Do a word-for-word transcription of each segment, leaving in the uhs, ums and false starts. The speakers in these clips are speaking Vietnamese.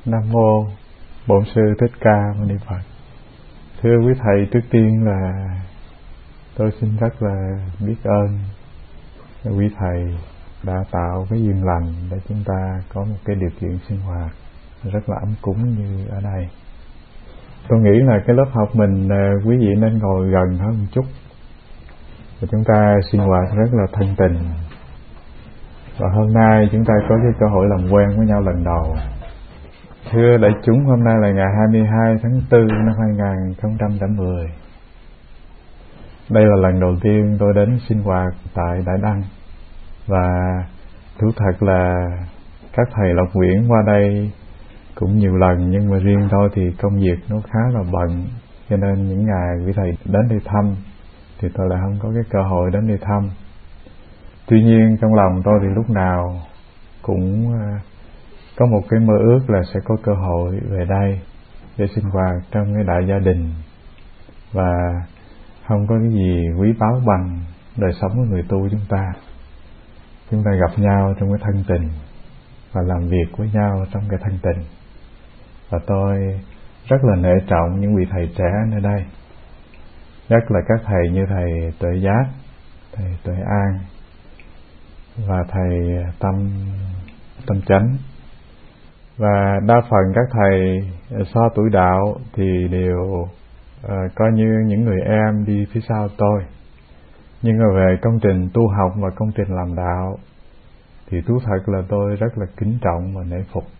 Nam mô Bổn Sư Thích Ca Mâu Ni Phật. Thưa quý thầy, trước tiên là tôi xin rất là biết ơn quý thầy đã tạo cái duyên lành để chúng ta có một cái điều kiện sinh hoạt rất là ấm cúng như ở đây. Tôi nghĩ là cái lớp học mình quý vị nên ngồi gần hơn một chút và chúng ta sinh hoạt rất là thân tình. Và hôm nay chúng ta có cái cơ hội làm quen với nhau lần đầu. Thưa đại chúng, hôm nay là ngày hai mươi hai tháng tư năm hai nghìn không trăm mười. Đây là lần đầu tiên tôi đến sinh hoạt tại Đại Đăng. Và thú thật là các thầy Lộc Nguyễn qua đây cũng nhiều lần, nhưng mà riêng tôi thì công việc nó khá là bận, cho nên những ngày quý thầy đến đây thăm thì tôi lại không có cái cơ hội đến đây thăm. Tuy nhiên trong lòng tôi thì lúc nào cũng có một cái mơ ước là sẽ có cơ hội về đây để sinh hoạt trong cái đại gia đình, và không có cái gì quý báu bằng đời sống của người tu chúng ta. Chúng ta gặp nhau trong cái thân tình và làm việc với nhau trong cái thân tình. Và tôi rất là nể trọng những vị thầy trẻ nơi đây, nhất là các thầy như thầy Tuệ Giác, thầy Tuệ An và thầy Tâm Tâm Chánh. Và đa phần các thầy so tuổi đạo thì đều uh, coi như những người em đi phía sau tôi. Nhưng mà về công trình tu học và công trình làm đạo thì thú thật là tôi rất là kính trọng và nể phục.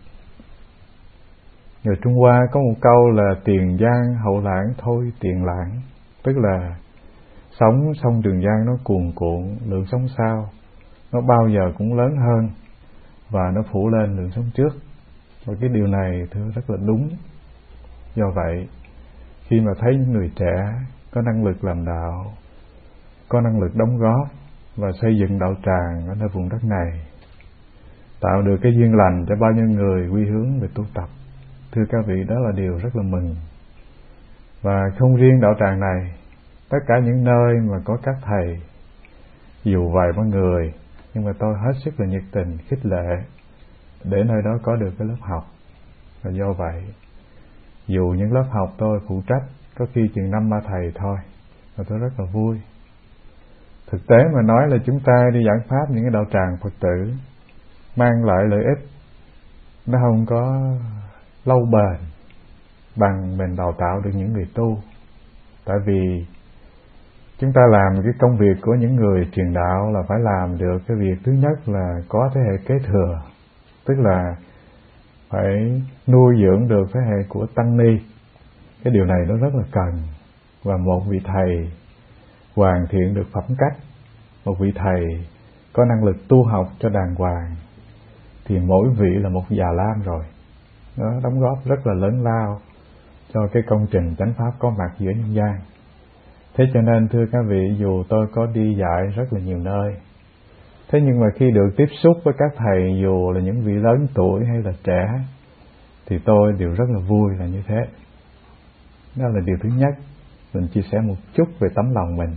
Người Trung Hoa có một câu là tiền giang hậu lãng thôi tiền lãng, tức là sóng sông Trường Giang nó cuồn cuộn, lượng sóng sau nó bao giờ cũng lớn hơn và nó phủ lên lượng sóng trước. Và cái điều này thưa rất là đúng. Do vậy, khi mà thấy những người trẻ có năng lực làm đạo, có năng lực đóng góp và xây dựng đạo tràng ở nơi vùng đất này, tạo được cái duyên lành cho bao nhiêu người quy hướng về tu tập, thưa các vị, đó là điều rất là mừng. Và không riêng đạo tràng này, tất cả những nơi mà có các thầy, dù vài ba người, nhưng mà tôi hết sức là nhiệt tình, khích lệ để nơi đó có được cái lớp học. Và do vậy, dù những lớp học tôi phụ trách có khi chừng năm ba thầy thôi, và tôi rất là vui. Thực tế mà nói là chúng ta đi giảng pháp những cái đạo tràng Phật tử mang lại lợi ích nó không có lâu bền bằng mình đào tạo được những người tu. Tại vì chúng ta làm cái công việc của những người truyền đạo là phải làm được cái việc thứ nhất là có thế hệ kế thừa, tức là phải nuôi dưỡng được thế hệ của tăng ni. Cái điều này nó rất là cần. Và một vị thầy hoàn thiện được phẩm cách, một vị thầy có năng lực tu học cho đàng hoàng, thì mỗi vị là một già lam rồi. Nó đóng góp rất là lớn lao cho cái công trình chánh pháp có mặt giữa nhân gian. Thế cho nên thưa các vị, dù tôi có đi dạy rất là nhiều nơi, thế nhưng mà khi được tiếp xúc với các thầy, dù là những vị lớn tuổi hay là trẻ, thì tôi đều rất là vui là như thế. Đó là điều thứ nhất, mình chia sẻ một chút về tấm lòng mình.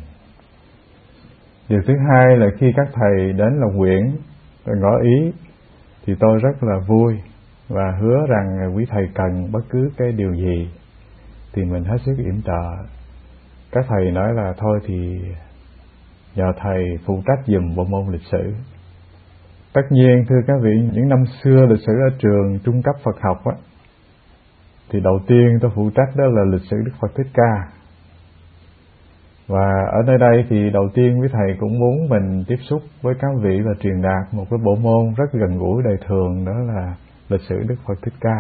Điều thứ hai là khi các thầy đến Lộc Nguyễn và ngỏ ý, thì tôi rất là vui và hứa rằng quý thầy cần bất cứ cái điều gì thì mình hết sức yểm trợ. Các thầy nói là thôi thì nhờ thầy phụ trách giùm bộ môn lịch sử. Tất nhiên thưa các vị, những năm xưa lịch sử ở trường trung cấp Phật học á, thì đầu tiên tôi phụ trách đó là lịch sử Đức Phật Thích Ca. Và ở nơi đây thì đầu tiên quý thầy cũng muốn mình tiếp xúc với các vị và truyền đạt một cái bộ môn rất gần gũi đời thường, đó là lịch sử Đức Phật Thích Ca.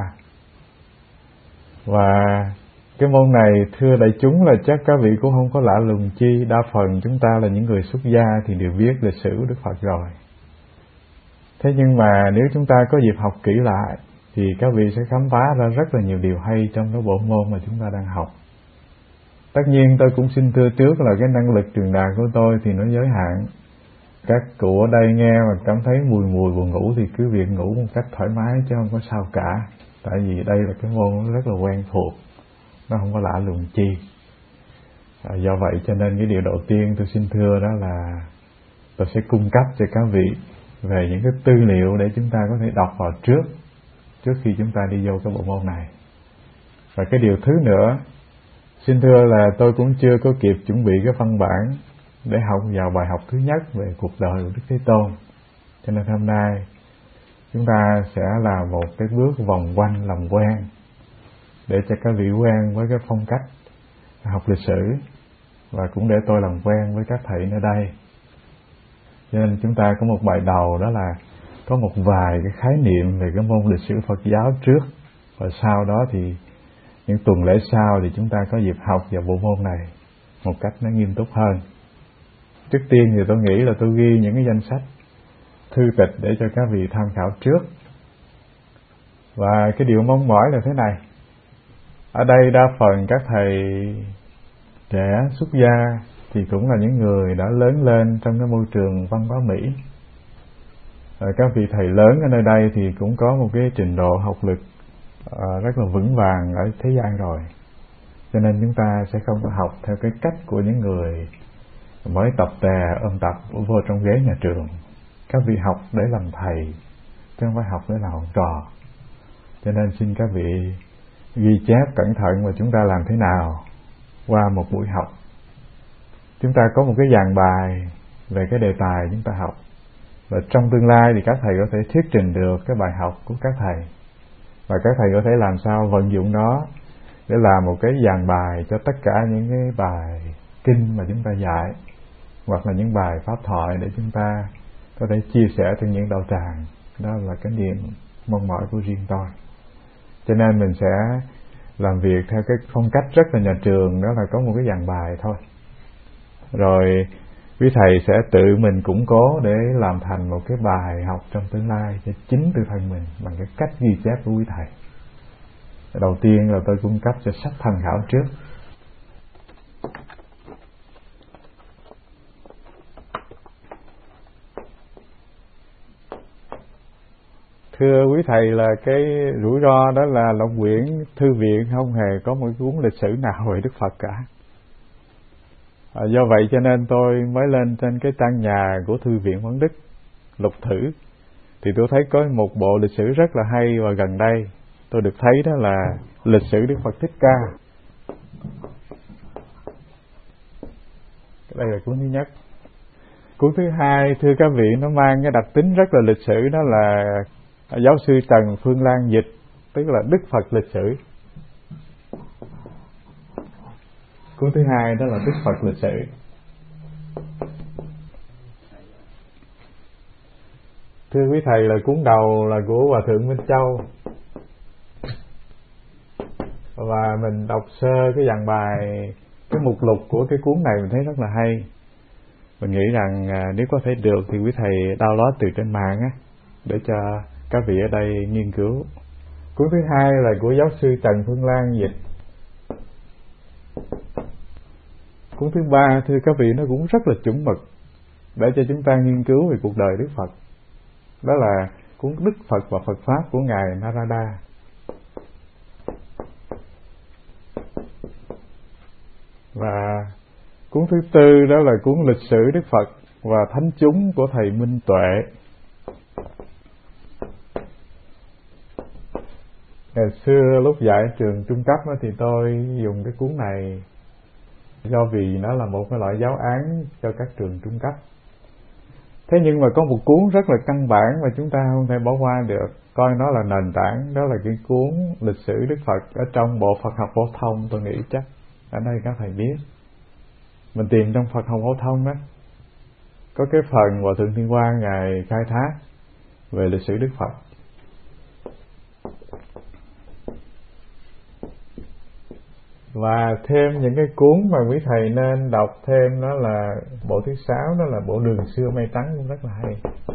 Và cái môn này thưa đại chúng là chắc các vị cũng không có lạ lùng chi. Đa phần chúng ta là những người xuất gia thì đều biết lịch sử Đức Phật rồi. Thế nhưng mà nếu chúng ta có dịp học kỹ lại thì các vị sẽ khám phá ra rất là nhiều điều hay trong cái bộ môn mà chúng ta đang học. Tất nhiên tôi cũng xin thưa trước là cái năng lực truyền đạt của tôi thì nó giới hạn. Các cụ ở đây nghe mà cảm thấy mùi mùi buồn ngủ thì cứ việc ngủ một cách thoải mái chứ không có sao cả. Tại vì đây là cái môn nó rất là quen thuộc, nó không có lạ lùng chi. À, do vậy cho nên cái điều đầu tiên tôi xin thưa đó là tôi sẽ cung cấp cho các vị về những cái tư liệu để chúng ta có thể đọc vào trước, trước khi chúng ta đi vô cái bộ môn này. Và cái điều thứ nữa, xin thưa là tôi cũng chưa có kịp chuẩn bị cái văn bản để học vào bài học thứ nhất về cuộc đời của Đức Thế Tôn. Cho nên hôm nay chúng ta sẽ làm một cái bước vòng quanh làm quen, để cho các vị quen với cái phong cách học lịch sử, và cũng để tôi làm quen với các thầy nơi đây. Cho nên chúng ta có một bài đầu, đó là có một vài cái khái niệm về cái môn lịch sử Phật giáo trước, và sau đó thì những tuần lễ sau thì chúng ta có dịp học vào bộ môn này một cách nó nghiêm túc hơn. Trước tiên thì tôi nghĩ là tôi ghi những cái danh sách thư tịch để cho các vị tham khảo trước. Và cái điều mong mỏi là thế này: ở đây đa phần các thầy trẻ xuất gia thì cũng là những người đã lớn lên trong cái môi trường văn hóa Mỹ. Và các vị thầy lớn ở nơi đây thì cũng có một cái trình độ học lực uh, rất là vững vàng ở thế gian rồi. Cho nên chúng ta sẽ không có học theo cái cách của những người mới tập tè ôm tập vô trong ghế nhà trường. Các vị học để làm thầy, chứ không phải học để làm học trò. Cho nên xin các vị ghi chép cẩn thận và chúng ta làm thế nào qua một buổi học. Chúng ta có một cái dàn bài về cái đề tài chúng ta học, và trong tương lai thì các thầy có thể thuyết trình được cái bài học của các thầy, và các thầy có thể làm sao vận dụng nó để làm một cái dàn bài cho tất cả những cái bài kinh mà chúng ta dạy, hoặc là những bài pháp thoại để chúng ta có thể chia sẻ trong những đạo tràng. Đó là cái niềm mong mỏi của riêng tôi. Cho nên mình sẽ làm việc theo cái phong cách rất là nhà trường, đó là có một cái dàn bài thôi. Rồi quý thầy sẽ tự mình củng cố để làm thành một cái bài học trong tương lai cho chính tự thân mình bằng cái cách ghi chép của quý thầy. Đầu tiên là tôi cung cấp cho sách tham khảo trước. Thưa quý thầy là cái rủi ro đó là Lộc Quyển thư viện không hề có một cuốn lịch sử nào về Đức Phật cả. À, do vậy cho nên tôi mới lên trên cái trang nhà của Thư viện Quán Đức lục thử, thì tôi thấy có một bộ lịch sử rất là hay, và gần đây tôi được thấy đó là lịch sử Đức Phật Thích Ca. Đây là cuốn thứ nhất. Cuốn thứ hai, thưa các vị, nó mang cái đặc tính rất là lịch sử, đó là giáo sư Trần Phương Lan dịch, tức là Đức Phật lịch sử. Cuốn thứ hai đó là Đức Phật lịch sử. Thưa quý thầy là cuốn đầu là của Hòa Thượng Minh Châu, và mình đọc sơ cái dàn bài, cái mục lục của cái cuốn này mình thấy rất là hay. Mình nghĩ rằng à, nếu có thể được thì quý thầy download từ trên mạng á, để cho các vị ở đây nghiên cứu. Cuốn thứ hai là của giáo sư Trần Phương Lan dịch. Cuốn thứ ba, thưa các vị, nó cũng rất là chuẩn mực để cho chúng ta nghiên cứu về cuộc đời Đức Phật. Đó là cuốn Đức Phật và Phật Pháp của Ngài Narada. Và cuốn thứ tư đó là cuốn Lịch sử Đức Phật và Thánh chúng của thầy Minh Tuệ. Ngày xưa lúc dạy trường trung cấp thì tôi dùng cái cuốn này do vì nó là một cái loại giáo án cho các trường trung cấp. Thế nhưng mà có một cuốn rất là căn bản mà chúng ta không thể bỏ qua được, coi nó là nền tảng, đó là cái cuốn Lịch sử Đức Phật ở trong bộ Phật học phổ thông. Tôi nghĩ chắc ở đây các thầy biết. Mình tìm trong Phật học phổ thông đó, có cái phần Hòa Thượng Thiên Quang Ngài khai thác về lịch sử Đức Phật. Và thêm những cái cuốn mà quý thầy nên đọc thêm, đó là bộ thứ sáu, đó là bộ Đường Xưa Mây Trắng, cũng rất là hay.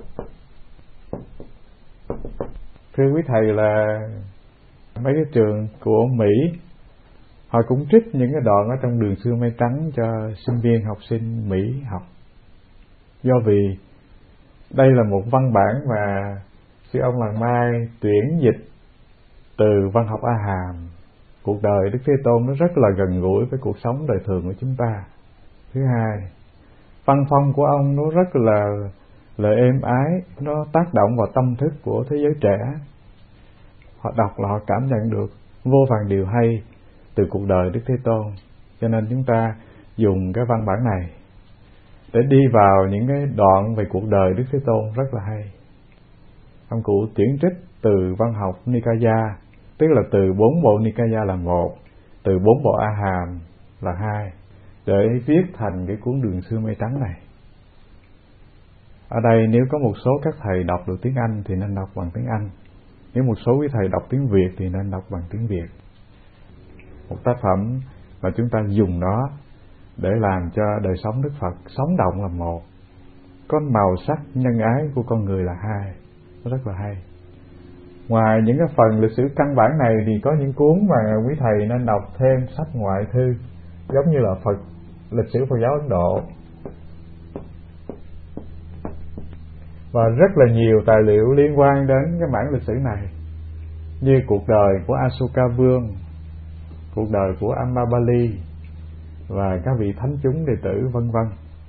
Thưa quý thầy là mấy cái trường của Mỹ họ cũng trích những cái đoạn ở trong Đường Xưa Mây Trắng cho sinh viên học sinh Mỹ học, do vì đây là một văn bản mà sư ông Làng Mai tuyển dịch từ văn học A Hàm. Cuộc đời Đức Thế Tôn nó rất là gần gũi với cuộc sống đời thường của chúng ta. Thứ hai, văn phong của ông nó rất là là êm ái, nó tác động vào tâm thức của thế giới trẻ. họ đọc là họ cảm nhận được vô vàn điều hay từ cuộc đời Đức Thế Tôn. Cho nên chúng ta dùng cái văn bản này để đi vào những cái đoạn về cuộc đời Đức Thế Tôn rất là hay. Ông cụ tuyển trích từ văn học Nikaya, tức là từ bốn bộ Nikaya là một, từ bốn bộ A Hàm là hai, để viết thành cái cuốn Đường Xưa Mây Trắng này. Ở đây nếu có một số các thầy đọc được tiếng Anh thì nên đọc bằng tiếng Anh, nếu một số quý thầy đọc tiếng Việt thì nên đọc bằng tiếng Việt. Một tác phẩm mà chúng ta dùng nó để làm cho đời sống Đức Phật sống động là một, có màu sắc nhân ái của con người là hai, nó rất là hay. Ngoài những cái phần lịch sử căn bản này thì có những cuốn mà quý thầy nên đọc thêm sách ngoại thư, giống như là Phật lịch sử Phật giáo Ấn Độ, và rất là nhiều tài liệu liên quan đến cái mảng lịch sử này, như cuộc đời của Asoka Vương, cuộc đời của Ambabali và các vị thánh chúng đệ tử vân vân.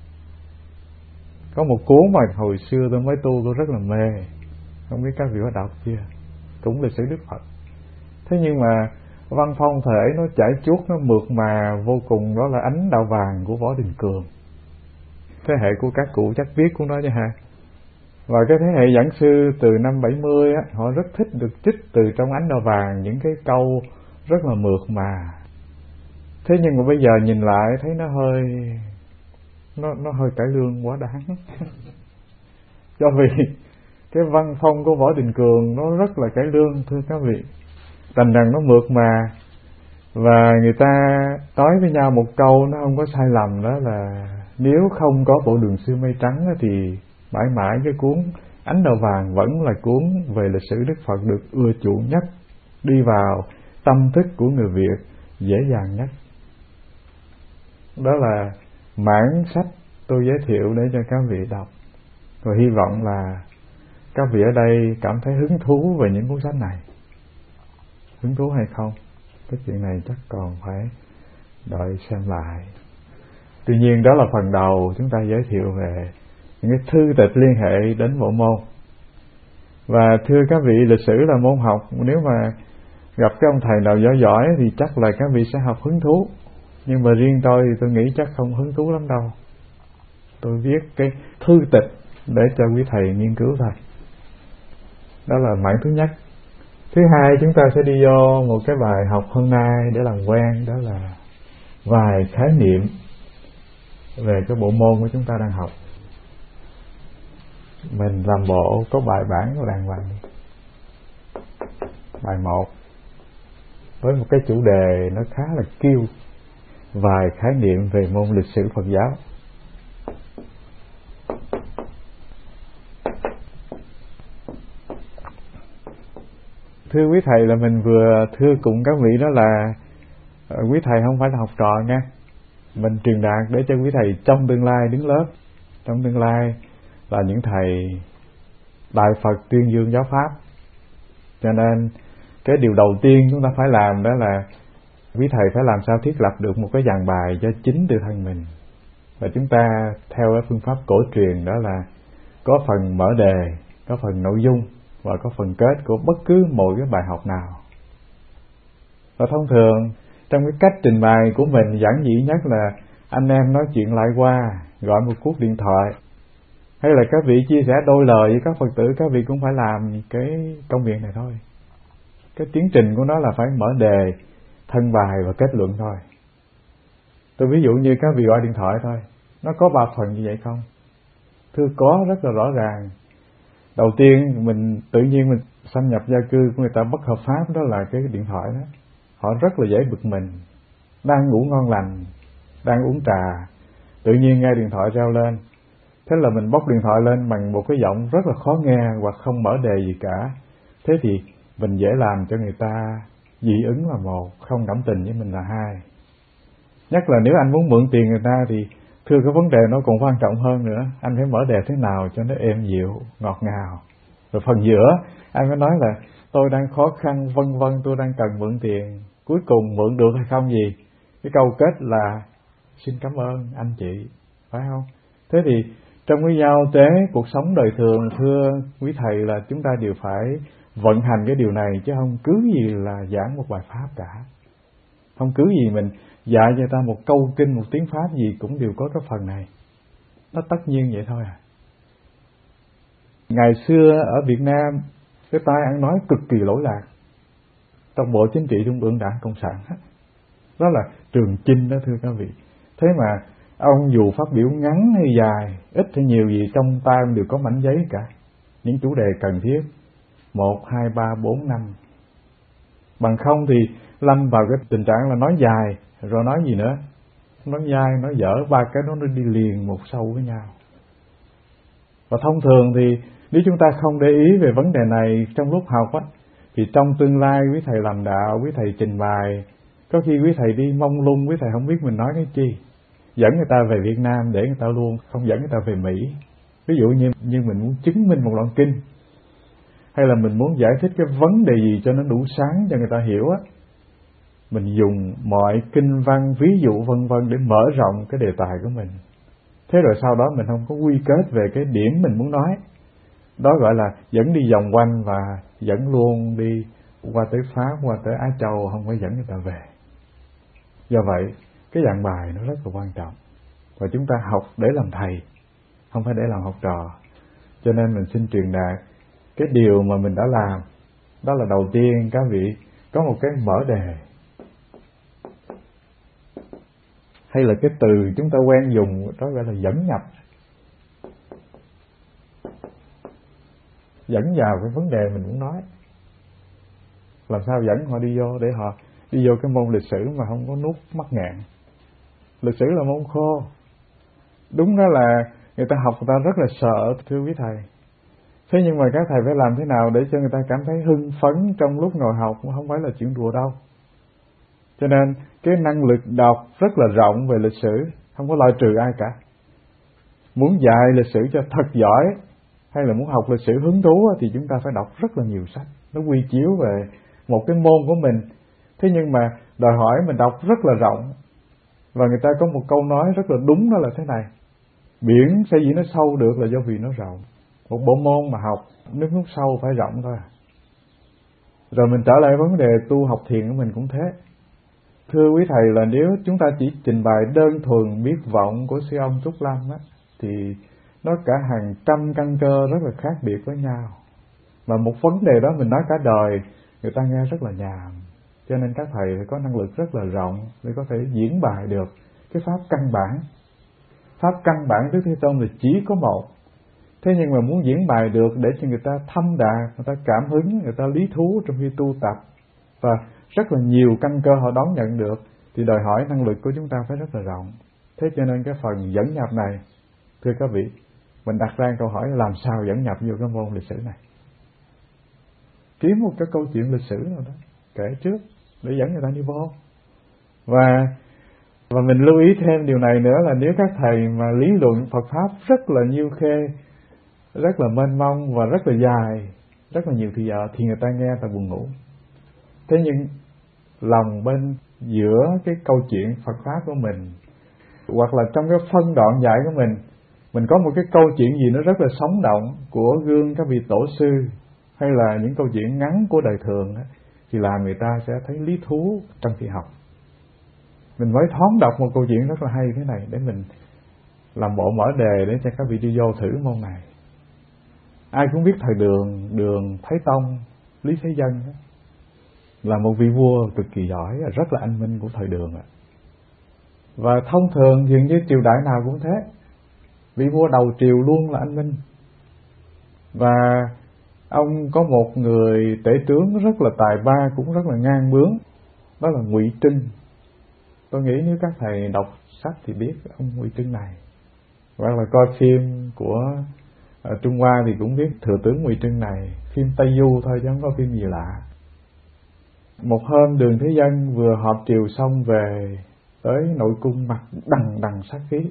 Có một cuốn mà hồi xưa tôi mới tu tôi rất là mê, không biết các vị có đọc chưa, cũng lịch sử Đức Phật. Thế nhưng mà văn phong thể nó chảy chuốt, nó mượt mà vô cùng, đó là Ánh Đạo Vàng của Võ Đình Cường. Thế hệ của các cụ chắc biết cuốn đó chứ ha. Và cái thế hệ giảng sư từ năm bảy mươi á, họ rất thích được trích từ trong Ánh Đạo Vàng những cái câu rất là mượt mà. Thế nhưng mà bây giờ nhìn lại thấy nó hơi nó nó hơi cải lương quá đáng. Do vì cái văn phong của Võ Đình Cường nó rất là cải lương, thưa các vị, thành rằng nó mượt mà, và người ta nói với nhau một câu nó không có sai lầm, đó là nếu không có bộ Đường Xưa Mây Trắng thì mãi mãi cái cuốn Ánh Đạo Vàng vẫn là cuốn về lịch sử Đức Phật được ưa chuộng nhất, đi vào tâm thức của người Việt dễ dàng nhất. Đó là mảng sách tôi giới thiệu để cho các vị đọc, và hy vọng là các vị ở đây cảm thấy hứng thú về những cuốn sách này. Hứng thú hay không, cái chuyện này chắc còn phải đợi xem lại. Tuy nhiên đó là phần đầu chúng ta giới thiệu về những cái thư tịch liên hệ đến bộ môn. Và thưa các vị, lịch sử là môn học, nếu mà gặp cái ông thầy nào giỏi giỏi thì chắc là các vị sẽ học hứng thú. Nhưng mà riêng tôi thì tôi nghĩ chắc không hứng thú lắm đâu. Tôi viết cái thư tịch để cho quý thầy nghiên cứu thôi. Đó là mảng thứ nhất. Thứ hai, chúng ta sẽ đi vô một cái bài học hôm nay để làm quen, đó là vài khái niệm về cái bộ môn của chúng ta đang học. Mình làm bộ có bài bản đàng hoàng. Bài một với một cái chủ đề nó khá là kiêu, vài khái niệm về môn lịch sử Phật giáo. Thưa quý thầy, là mình vừa thưa cùng các vị đó là quý thầy không phải là học trò nha. Mình truyền đạt để cho quý thầy trong tương lai đứng lớp, trong tương lai là những thầy Đại Phật tuyên dương giáo pháp. Cho nên cái điều đầu tiên chúng ta phải làm đó là quý thầy phải làm sao thiết lập được một cái dàn bài cho chính tự thân mình. Và chúng ta theo cái phương pháp cổ truyền, đó là có phần mở đề, có phần nội dung và có phần kết của bất cứ mỗi cái bài học nào. Và thông thường trong cái cách trình bày của mình giản dị nhất là anh em nói chuyện lại qua, gọi một cuộc điện thoại, hay là các vị chia sẻ đôi lời với các Phật tử, các vị cũng phải làm cái công việc này thôi. Cái tiến trình của nó là phải mở đề, thân bài và kết luận thôi. Tôi ví dụ như các vị gọi điện thoại thôi, nó có ba phần như vậy không? Thưa có, rất là rõ ràng. Đầu tiên mình tự nhiên mình xâm nhập gia cư của người ta bất hợp pháp, đó là cái điện thoại đó. Họ rất là dễ bực mình, đang ngủ ngon lành, đang uống trà, tự nhiên nghe điện thoại reo lên. Thế là mình bóc điện thoại lên bằng một cái giọng rất là khó nghe hoặc không mở đề gì cả. Thế thì mình dễ làm cho người ta dị ứng là một, không cảm tình với mình là hai. Nhất là nếu anh muốn mượn tiền người ta thì thưa cái vấn đề nó còn quan trọng hơn nữa. Anh phải mở đề thế nào cho nó êm dịu, ngọt ngào. Rồi phần giữa anh phải nói là tôi đang khó khăn, vân vân, tôi đang cần mượn tiền. Cuối cùng mượn được hay không gì? Cái câu kết là xin cảm ơn anh chị, phải không? Thế thì trong cái giao tế cuộc sống đời thường, thưa quý thầy, là chúng ta đều phải vận hành cái điều này, chứ không cứ gì là giảng một bài pháp cả. Không cứ gì mình dạy cho người ta một câu kinh, một tiếng pháp gì cũng đều có cái phần này. Nó tất nhiên vậy thôi à. Ngày xưa ở Việt Nam, cái tai ăn nói cực kỳ lỗi lạc trong Bộ Chính trị Trung ương Đảng Cộng sản. Đó là Trường Chinh đó thưa các vị. Thế mà ông dù phát biểu ngắn hay dài, ít hay nhiều gì, trong tay ông đều có mảnh giấy cả. Những chủ đề cần thiết, một, hai, ba, bốn, năm. Bằng không thì lâm vào cái tình trạng là nói dài, rồi nói gì nữa? Nói dai, nói dở, ba cái đó nó đi liền một sâu với nhau. Và thông thường thì nếu chúng ta không để ý về vấn đề này trong lúc học á, thì trong tương lai quý thầy làm đạo, quý thầy trình bày, có khi quý thầy đi mông lung, quý thầy không biết mình nói cái chi. Dẫn người ta về Việt Nam để người ta luôn, không dẫn người ta về Mỹ. Ví dụ như, như mình muốn chứng minh một đoạn kinh, hay là mình muốn giải thích cái vấn đề gì cho nó đủ sáng cho người ta hiểu á, mình dùng mọi kinh văn, ví dụ vân vân để mở rộng cái đề tài của mình. Thế rồi sau đó mình không có quy kết về cái điểm mình muốn nói. Đó gọi là dẫn đi vòng quanh và dẫn luôn đi qua tới Pháp, qua tới Á Châu, không có dẫn người ta về. Do vậy, cái dạng bài nó rất là quan trọng. Và chúng ta học để làm thầy, không phải để làm học trò. Cho nên mình xin truyền đạt cái điều mà mình đã làm. Đó là đầu tiên các vị có một cái mở đề, hay là cái từ chúng ta quen dùng, đó gọi là dẫn nhập. Dẫn vào cái vấn đề mình muốn nói. Làm sao dẫn họ đi vô để họ đi vô cái môn lịch sử mà không có nuốt mắc ngạn. Lịch sử là môn khô. Đúng đó là người ta học người ta rất là sợ thưa quý thầy. Thế nhưng mà các thầy phải làm thế nào để cho người ta cảm thấy hưng phấn trong lúc ngồi học, không phải là chuyện đùa đâu. Cho nên cái năng lực đọc rất là rộng về lịch sử, không có loại trừ ai cả. Muốn dạy lịch sử cho thật giỏi, hay là muốn học lịch sử hứng thú thì chúng ta phải đọc rất là nhiều sách. Nó quy chiếu về một cái môn của mình. Thế nhưng mà đòi hỏi mình đọc rất là rộng. Và người ta có một câu nói rất là đúng, đó là thế này: biển xây gì nó sâu được là do vì nó rộng. Một bộ môn mà học nước nước sâu phải rộng thôi. Rồi mình trở lại vấn đề tu học thiền của mình cũng thế. Thưa quý thầy, là nếu chúng ta chỉ trình bày đơn thuần biết vọng của sư ông Trúc Lâm á, thì nó cả hàng trăm căn cơ rất là khác biệt với nhau. Mà một vấn đề đó mình nói cả đời, người ta nghe rất là nhàm. Cho nên các thầy phải có năng lực rất là rộng để có thể diễn bài được cái pháp căn bản. Pháp căn bản Đức Thế Tôn là chỉ có một. Thế nhưng mà muốn diễn bài được để cho người ta thâm đà, người ta cảm hứng, người ta lý thú trong khi tu tập, và rất là nhiều căn cơ họ đón nhận được, thì đòi hỏi năng lực của chúng ta phải rất là rộng. Thế cho nên cái phần dẫn nhập này, thưa các vị, mình đặt ra câu hỏi là làm sao dẫn nhập vô cái môn lịch sử này. Kiếm một cái câu chuyện lịch sử nào đó kể trước để dẫn người ta đi vô. Và và mình lưu ý thêm điều này nữa là nếu các thầy mà lý luận Phật Pháp rất là nhiêu khê, rất là mênh mông và rất là dài, rất là nhiều thì giờ, thì người ta nghe ta buồn ngủ. Thế nhưng lòng bên giữa cái câu chuyện Phật Pháp của mình, hoặc là trong cái phân đoạn dạy của mình, mình có một cái câu chuyện gì nó rất là sống động của gương các vị tổ sư, hay là những câu chuyện ngắn của đời thường, thì làm người ta sẽ thấy lý thú trong khi học. Mình mới thoáng đọc một câu chuyện rất là hay thế này để mình làm bộ mở đề để cho các vị đi vô thử môn này. Ai cũng biết thời Đường, Đường Thái Tông, Lý Thế Dân là một vị vua cực kỳ giỏi, rất là anh minh của thời Đường. Và thông thường dường như triều đại nào cũng thế, vị vua đầu triều luôn là anh minh. Và ông có một người tể tướng rất là tài ba, cũng rất là ngang bướng, đó là Ngụy Trưng. Tôi nghĩ nếu các thầy đọc sách thì biết ông Ngụy Trưng này, hoặc là coi phim của ở Trung Hoa thì cũng biết thừa tướng Ngụy Trưng này. Phim Tây Du thôi chứ không có phim gì lạ. Một hôm Đường Thế Dân vừa họp triều xong về tới nội cung mặt đằng đằng sát khí.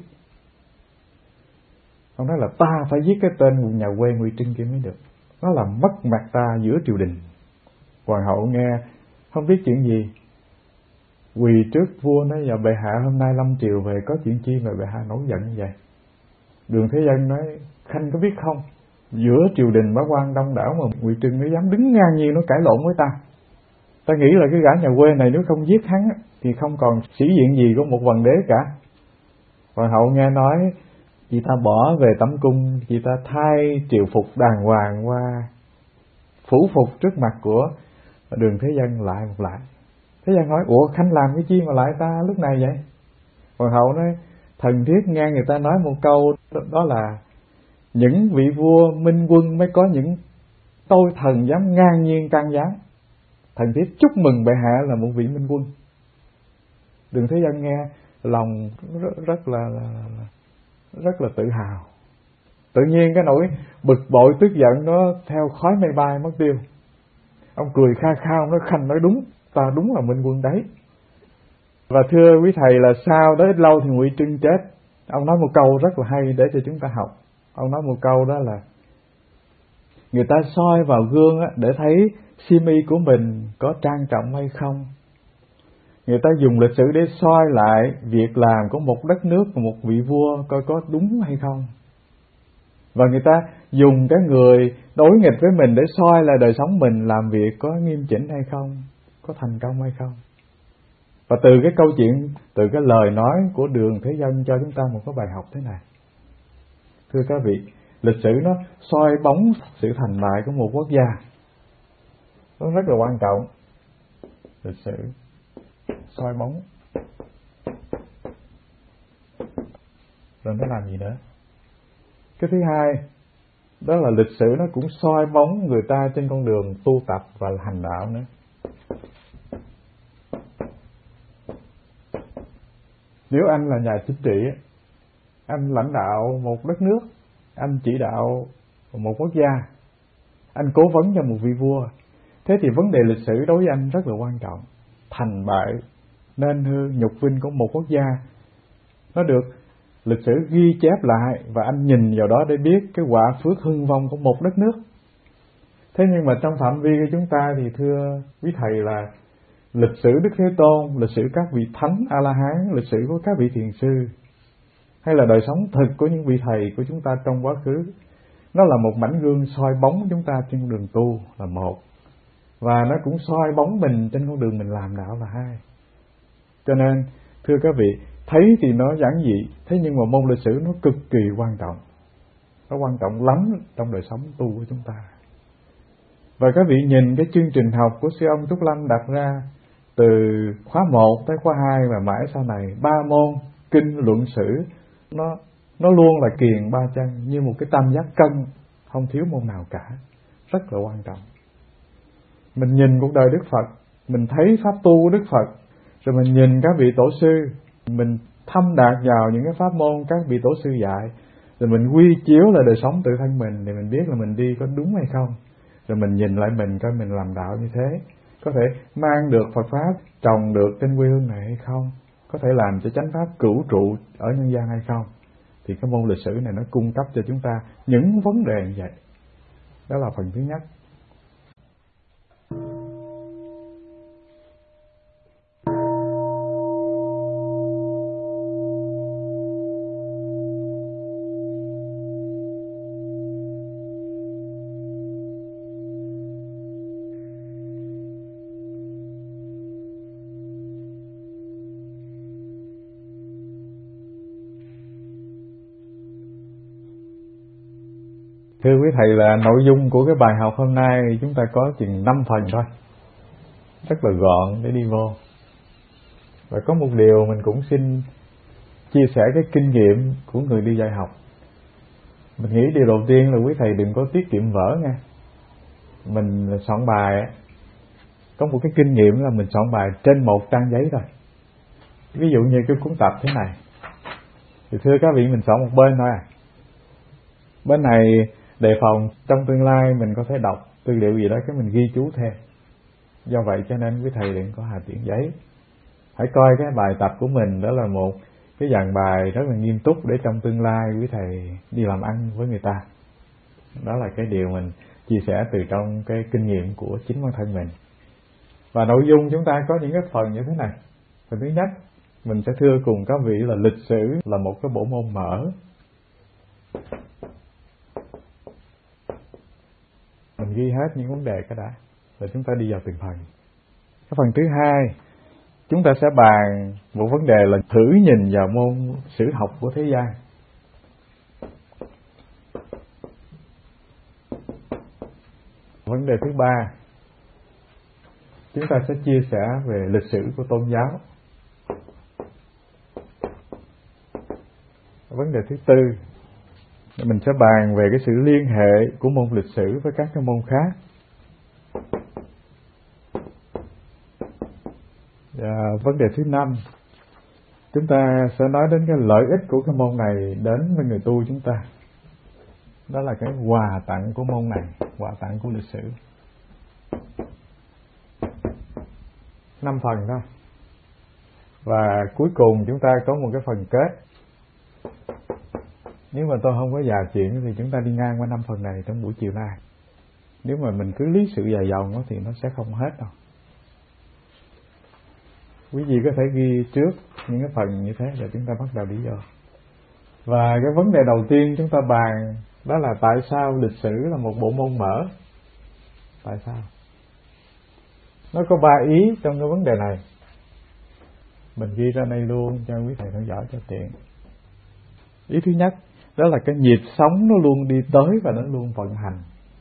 Ông nói là ta phải giết cái tên nhà quê Ngụy Trưng kia mới được, nó làm mất mặt ta giữa triều đình. Hoàng hậu nghe không biết chuyện gì, quỳ trước vua nói: giờ bệ hạ hôm nay lâm triều về, có chuyện chi mà bệ hạ nổi giận như vậy? Đường Thế Dân nói: Khanh có biết không, giữa triều đình bá quan đông đảo mà Ngụy Trưng nó dám đứng ngang nhiên nó cãi lộn với ta. Ta nghĩ là cái gã nhà quê này nếu không giết hắn thì không còn sĩ diện gì của một hoàng đế cả. Hoàng hậu nghe nói chị ta bỏ về tẩm cung, chị ta thay triều phục đàng hoàng qua phủ phục trước mặt của Đường Thế Dân lại một lại. Thế Dân hỏi: ủa Khanh làm cái chi mà lại ta lúc này vậy? Hoàng hậu nói: thần thiết nghe người ta nói một câu, đó là những vị vua minh quân mới có những tôi thần dám ngang nhiên can gián. Thần thiết chúc mừng bệ hạ là một vị minh quân. Đường Thế Dân nghe lòng rất, rất là, là, là rất là tự hào. Tự nhiên cái nỗi bực bội tức giận nó theo khói mây bay mất tiêu. Ông cười kha khao nói: Khanh nói đúng, ta đúng là minh quân đấy. Và thưa quý thầy là sau đó ít lâu thì Ngụy Trưng chết. Ông nói một câu rất là hay để cho chúng ta học. Ông nói một câu đó là: người ta soi vào gương để thấy xiêm y của mình có trang trọng hay không. Người ta dùng lịch sử để soi lại việc làm của một đất nước và một vị vua coi có đúng hay không. Và người ta dùng cái người đối nghịch với mình để soi lại đời sống mình làm việc có nghiêm chỉnh hay không, có thành công hay không. Và từ cái câu chuyện, từ cái lời nói của Đường Thế Dân cho chúng ta một cái bài học thế này. Thưa các vị, lịch sử nó soi bóng sự thành bại của một quốc gia. Nó rất là quan trọng. Lịch sử soi bóng. Rồi nó làm gì nữa? Cái thứ hai, đó là lịch sử nó cũng soi bóng người ta trên con đường tu tập và hành đạo nữa. Nếu anh là nhà chính trị, anh lãnh đạo một đất nước, anh chỉ đạo một quốc gia, anh cố vấn cho một vị vua, thế thì vấn đề lịch sử đối với anh rất là quan trọng. Thành bại, nên hư, nhục vinh của một quốc gia nó được lịch sử ghi chép lại, và anh nhìn vào đó để biết cái quả phước hưng vong của một đất nước. Thế nhưng mà trong phạm vi của chúng ta thì thưa quý thầy là lịch sử Đức Thế Tôn, lịch sử các vị thánh A-la-hán, lịch sử của các vị thiền sư, hay là đời sống thực của những vị thầy của chúng ta trong quá khứ, nó là một mảnh gương soi bóng chúng ta trên con đường tu là một, và nó cũng soi bóng mình trên con đường mình làm đạo là hai. Cho nên thưa các vị, thấy thì nó giản dị, thế nhưng mà môn lịch sử nó cực kỳ quan trọng, nó quan trọng lắm trong đời sống tu của chúng ta. Và các vị nhìn cái chương trình học của sư ông Trúc Lâm đặt ra từ khóa một tới khóa hai và mãi sau này, ba môn kinh luận sử, nó nó luôn là kiền ba chân, như một cái tam giác cân, không thiếu môn nào cả, rất là quan trọng. Mình nhìn cuộc đời Đức Phật, mình thấy pháp tu của Đức Phật, rồi mình nhìn các vị tổ sư, mình thâm đạt vào những cái pháp môn các vị tổ sư dạy, rồi mình quy chiếu là đời sống tự thân mình, thì mình biết là mình đi có đúng hay không. Rồi mình nhìn lại mình coi mình làm đạo như thế có thể mang được Phật pháp trồng được trên quê hương này hay không, có thể làm cho chánh pháp cửu trụ ở nhân gian hay không. Thì cái môn lịch sử này nó cung cấp cho chúng ta những vấn đề như vậy. Đó là phần thứ nhất. Thưa quý thầy là nội dung của cái bài học hôm nay chúng ta có chừng năm phần thôi, rất là gọn để đi vô. Và có một điều mình cũng xin chia sẻ cái kinh nghiệm của người đi dạy học. Mình nghĩ điều đầu tiên là quý thầy đừng có tiết kiệm vở nha. Mình soạn bài có một cái kinh nghiệm là mình soạn bài trên một trang giấy thôi. Ví dụ như cái cuốn tập thế này, thì thưa các vị, mình soạn một bên thôi à. Bên này đề phòng trong tương lai mình có thể đọc tư liệu gì đó cái mình ghi chú thêm. Do vậy cho nên quý thầy đừng có hà tiện giấy. Hãy coi cái bài tập của mình đó là một cái dàn bài rất là nghiêm túc để trong tương lai quý thầy đi làm ăn với người ta. Đó là cái điều mình chia sẻ từ trong cái kinh nghiệm của chính bản thân mình. Và nội dung chúng ta có những cái phần như thế này. Phần thứ nhất, mình sẽ thưa cùng các vị là lịch sử là một cái bộ môn mở. Mình ghi hết những vấn đề cái đã, rồi chúng ta đi vào từng phần. Cái phần thứ hai, chúng ta sẽ bàn một vấn đề là thử nhìn vào môn sử học của thế gian. Vấn đề thứ ba, chúng ta sẽ chia sẻ về lịch sử của tôn giáo. Vấn đề thứ tư, mình sẽ bàn về cái sự liên hệ của môn lịch sử với các cái môn khác. Và vấn đề thứ năm, chúng ta sẽ nói đến cái lợi ích của cái môn này đến với người tu chúng ta. Đó là cái quà tặng của môn này, quà tặng của lịch sử. Năm phần thôi. Và cuối cùng chúng ta có một cái phần kết. Nếu mà tôi không có già chuyện thì chúng ta đi ngang qua năm phần này trong buổi chiều nay. Nếu mà mình cứ lý sự dài dòng thì nó sẽ không hết đâu. Quý vị có thể ghi trước những cái phần như thế rồi chúng ta bắt đầu đi vô. Và cái vấn đề đầu tiên chúng ta bàn đó là tại sao lịch sử là một bộ môn mở. Tại sao? Nó có ba ý trong cái vấn đề này. Mình ghi ra đây luôn cho quý thầy theo dõi cho tiện. Ý thứ nhất, đó là cái nhịp sống nó luôn đi tới và nó luôn vận hành.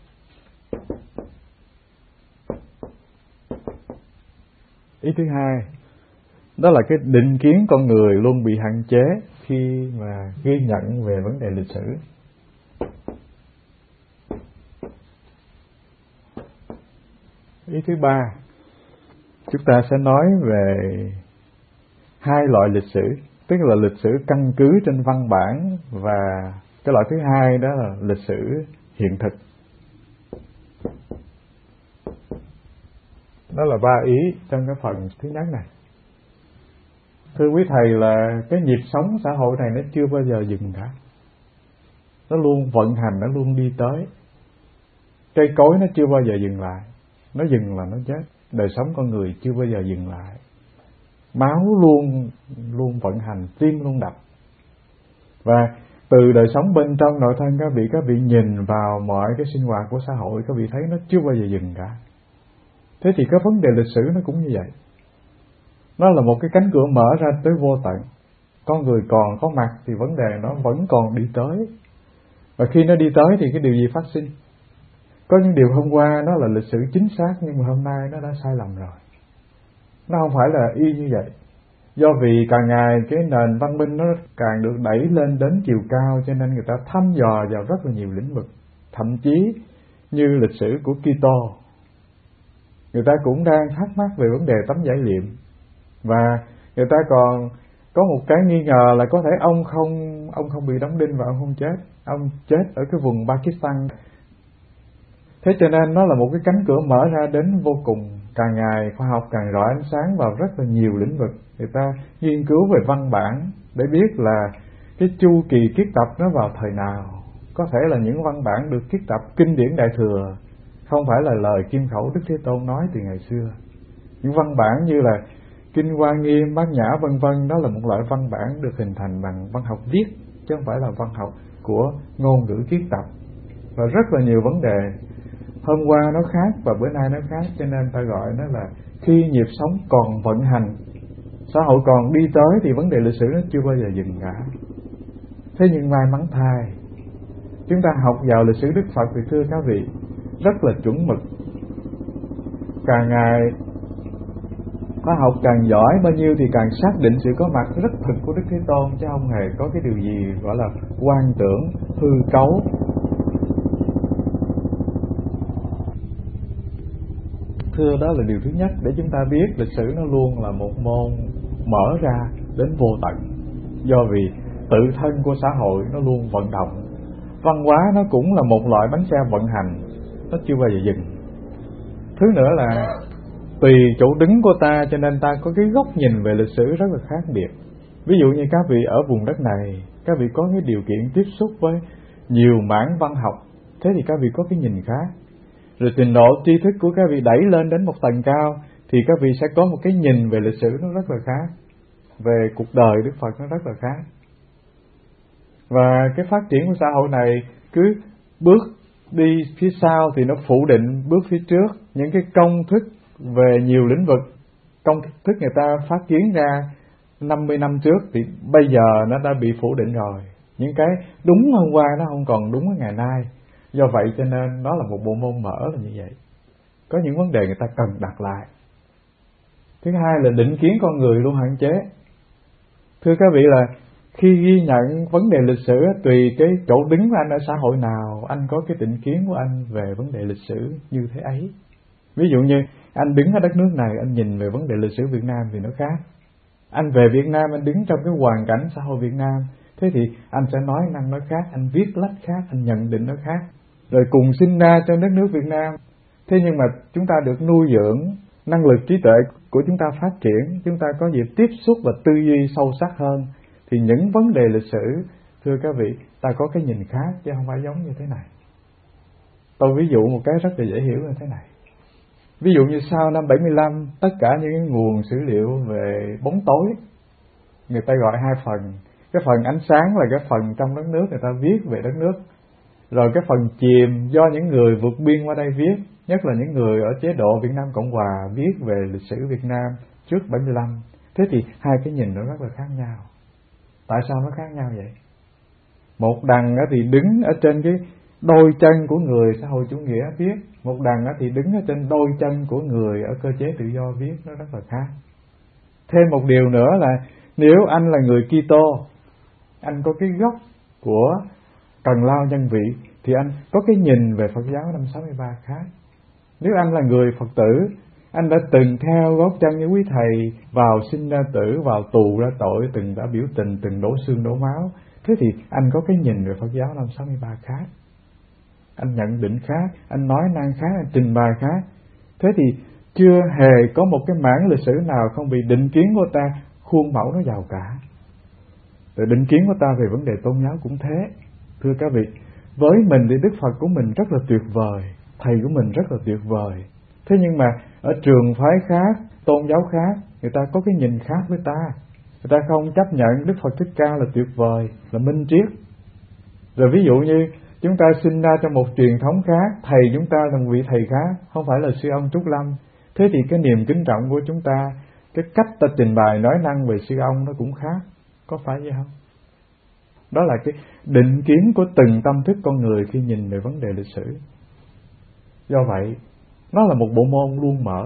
Ý thứ hai, đó là cái định kiến con người luôn bị hạn chế khi mà ghi nhận về vấn đề lịch sử. Ý thứ ba, chúng ta sẽ nói về hai loại lịch sử, tức là lịch sử căn cứ trên văn bản và cái loại thứ hai đó là lịch sử hiện thực. Đó là ba ý trong cái phần thứ nhất này. Thưa quý thầy là cái nhịp sống xã hội này nó chưa bao giờ dừng cả. Nó luôn vận hành, nó luôn đi tới. Cây cối nó chưa bao giờ dừng lại. Nó dừng là nó chết. Đời sống con người chưa bao giờ dừng lại. Máu luôn luôn vận hành, tim luôn đập. Và từ đời sống bên trong nội thân các vị, các vị nhìn vào mọi cái sinh hoạt của xã hội, các vị thấy nó chưa bao giờ dừng cả. Thế thì cái vấn đề lịch sử nó cũng như vậy. Nó là một cái cánh cửa mở ra tới vô tận. Con người còn có mặt thì vấn đề nó vẫn còn đi tới. Và khi nó đi tới thì cái điều gì phát sinh? Có những điều hôm qua nó là lịch sử chính xác, nhưng mà hôm nay nó đã sai lầm rồi. Nó không phải là y như vậy. Do vì càng ngày cái nền văn minh nó càng được đẩy lên đến chiều cao, cho nên người ta thăm dò vào rất là nhiều lĩnh vực. Thậm chí như lịch sử của Kitô, người ta cũng đang thắc mắc về vấn đề tấm giải liệm. Và người ta còn có một cái nghi ngờ là có thể ông không ông không bị đóng đinh và ông không chết. Ông chết ở cái vùng Pakistan. Thế cho nên nó là một cái cánh cửa mở ra đến vô cùng. Càng ngày khoa học càng rọi ánh sáng vào rất là nhiều lĩnh vực. Người ta nghiên cứu về văn bản để biết là cái chu kỳ kiết tập nó vào thời nào. Có thể là những văn bản được kiết tập kinh điển Đại Thừa, không phải là lời kim khẩu Đức Thế Tôn nói từ ngày xưa. Những văn bản như là Kinh Hoa Nghiêm, Bát Nhã vân vân, đó là một loại văn bản được hình thành bằng văn học viết, chứ không phải là văn học của ngôn ngữ kiết tập. Và rất là nhiều vấn đề. Hôm qua nó khác và bữa nay nó khác, cho nên ta gọi nó là khi nhịp sống còn vận hành, xã hội còn đi tới thì vấn đề lịch sử nó chưa bao giờ dừng cả. Thế nhưng may mắn thay, chúng ta học vào lịch sử Đức Phật thì thưa các vị, rất là chuẩn mực. Càng ngày khoa học càng giỏi bao nhiêu thì càng xác định sự có mặt rất thực của Đức Thế Tôn, chứ không hề có cái điều gì gọi là quan tưởng, hư cấu. Thưa, đó là điều thứ nhất để chúng ta biết lịch sử nó luôn là một môn mở ra đến vô tận. Do vì tự thân của xã hội nó luôn vận động. Văn hóa nó cũng là một loại bánh xe vận hành, nó chưa bao giờ dừng. Thứ nữa là tùy chỗ đứng của ta, cho nên ta có cái góc nhìn về lịch sử rất là khác biệt. Ví dụ như các vị ở vùng đất này, các vị có cái điều kiện tiếp xúc với nhiều mảng văn học, thế thì các vị có cái nhìn khác. Rồi trình độ tri thức của các vị đẩy lên đến một tầng cao thì các vị sẽ có một cái nhìn về lịch sử nó rất là khác, về cuộc đời Đức Phật nó rất là khác. Và cái phát triển của xã hội này cứ bước đi phía sau thì nó phủ định bước phía trước. Những cái công thức về nhiều lĩnh vực, công thức người ta phát kiến ra năm mươi năm trước thì bây giờ nó đã bị phủ định rồi. Những cái đúng hôm qua nó không còn đúng ở ngày nay. Do vậy cho nên nó là một bộ môn mở là như vậy. Có những vấn đề người ta cần đặt lại. Thứ hai là định kiến con người luôn hạn chế. Thưa các vị là khi ghi nhận vấn đề lịch sử, tùy cái chỗ đứng của anh ở xã hội nào, anh có cái định kiến của anh về vấn đề lịch sử như thế ấy. Ví dụ như anh đứng ở đất nước này, anh nhìn về vấn đề lịch sử Việt Nam thì nó khác. Anh về Việt Nam, anh đứng trong cái hoàn cảnh xã hội Việt Nam, thế thì anh sẽ nói năng nó khác, anh viết lách khác, anh nhận định nó khác. Rồi cùng sinh ra trong đất nước Việt Nam, thế nhưng mà chúng ta được nuôi dưỡng, năng lực trí tuệ của chúng ta phát triển, chúng ta có dịp tiếp xúc và tư duy sâu sắc hơn, thì những vấn đề lịch sử, thưa các vị, ta có cái nhìn khác chứ không phải giống như thế này. Tôi ví dụ một cái rất là dễ hiểu như thế này. Ví dụ như sau năm bảy mươi lăm, tất cả những cái nguồn sử liệu về bóng tối, người ta gọi hai phần. Cái phần ánh sáng là cái phần trong đất nước người ta viết về đất nước. Rồi cái phần chìm do những người vượt biên qua đây viết, nhất là những người ở chế độ Việt Nam Cộng Hòa viết về lịch sử Việt Nam trước bảy mươi lăm. Thế thì hai cái nhìn nó rất là khác nhau. Tại sao nó khác nhau vậy? Một đằng thì đứng ở trên cái đôi chân của người xã hội chủ nghĩa viết, một đằng thì đứng ở trên đôi chân của người ở cơ chế tự do viết, nó rất là khác. Thêm một điều nữa là nếu anh là người Kitô, anh có cái gốc của Cần Lao Nhân Vị thì anh có cái nhìn về Phật giáo năm sáu mươi ba khác. Nếu anh là người Phật tử, anh đã từng theo gót chân như quý thầy, vào sinh ra tử, vào tù ra tội, từng đã biểu tình, từng đổ xương đổ máu, thế thì anh có cái nhìn về Phật giáo năm sáu mươi ba khác. Anh nhận định khác, anh nói năng khác, anh trình bày khác. Thế thì chưa hề có một cái mảng lịch sử nào không bị định kiến của ta khuôn mẫu nó vào cả. Rồi định kiến của ta về vấn đề tôn giáo cũng thế. Thưa các vị, với mình thì Đức Phật của mình rất là tuyệt vời, thầy của mình rất là tuyệt vời. Thế nhưng mà ở trường phái khác, tôn giáo khác, người ta có cái nhìn khác với ta. Người ta không chấp nhận Đức Phật Thích Ca là tuyệt vời, là minh triết. Rồi ví dụ như chúng ta sinh ra trong một truyền thống khác, thầy chúng ta là một vị thầy khác, không phải là sư ông Trúc Lâm. Thế thì cái niềm kính trọng của chúng ta, cái cách ta trình bày nói năng về sư ông nó cũng khác. Có phải vậy không? Đó là cái định kiến của từng tâm thức con người khi nhìn về vấn đề lịch sử. Do vậy, nó là một bộ môn luôn mở.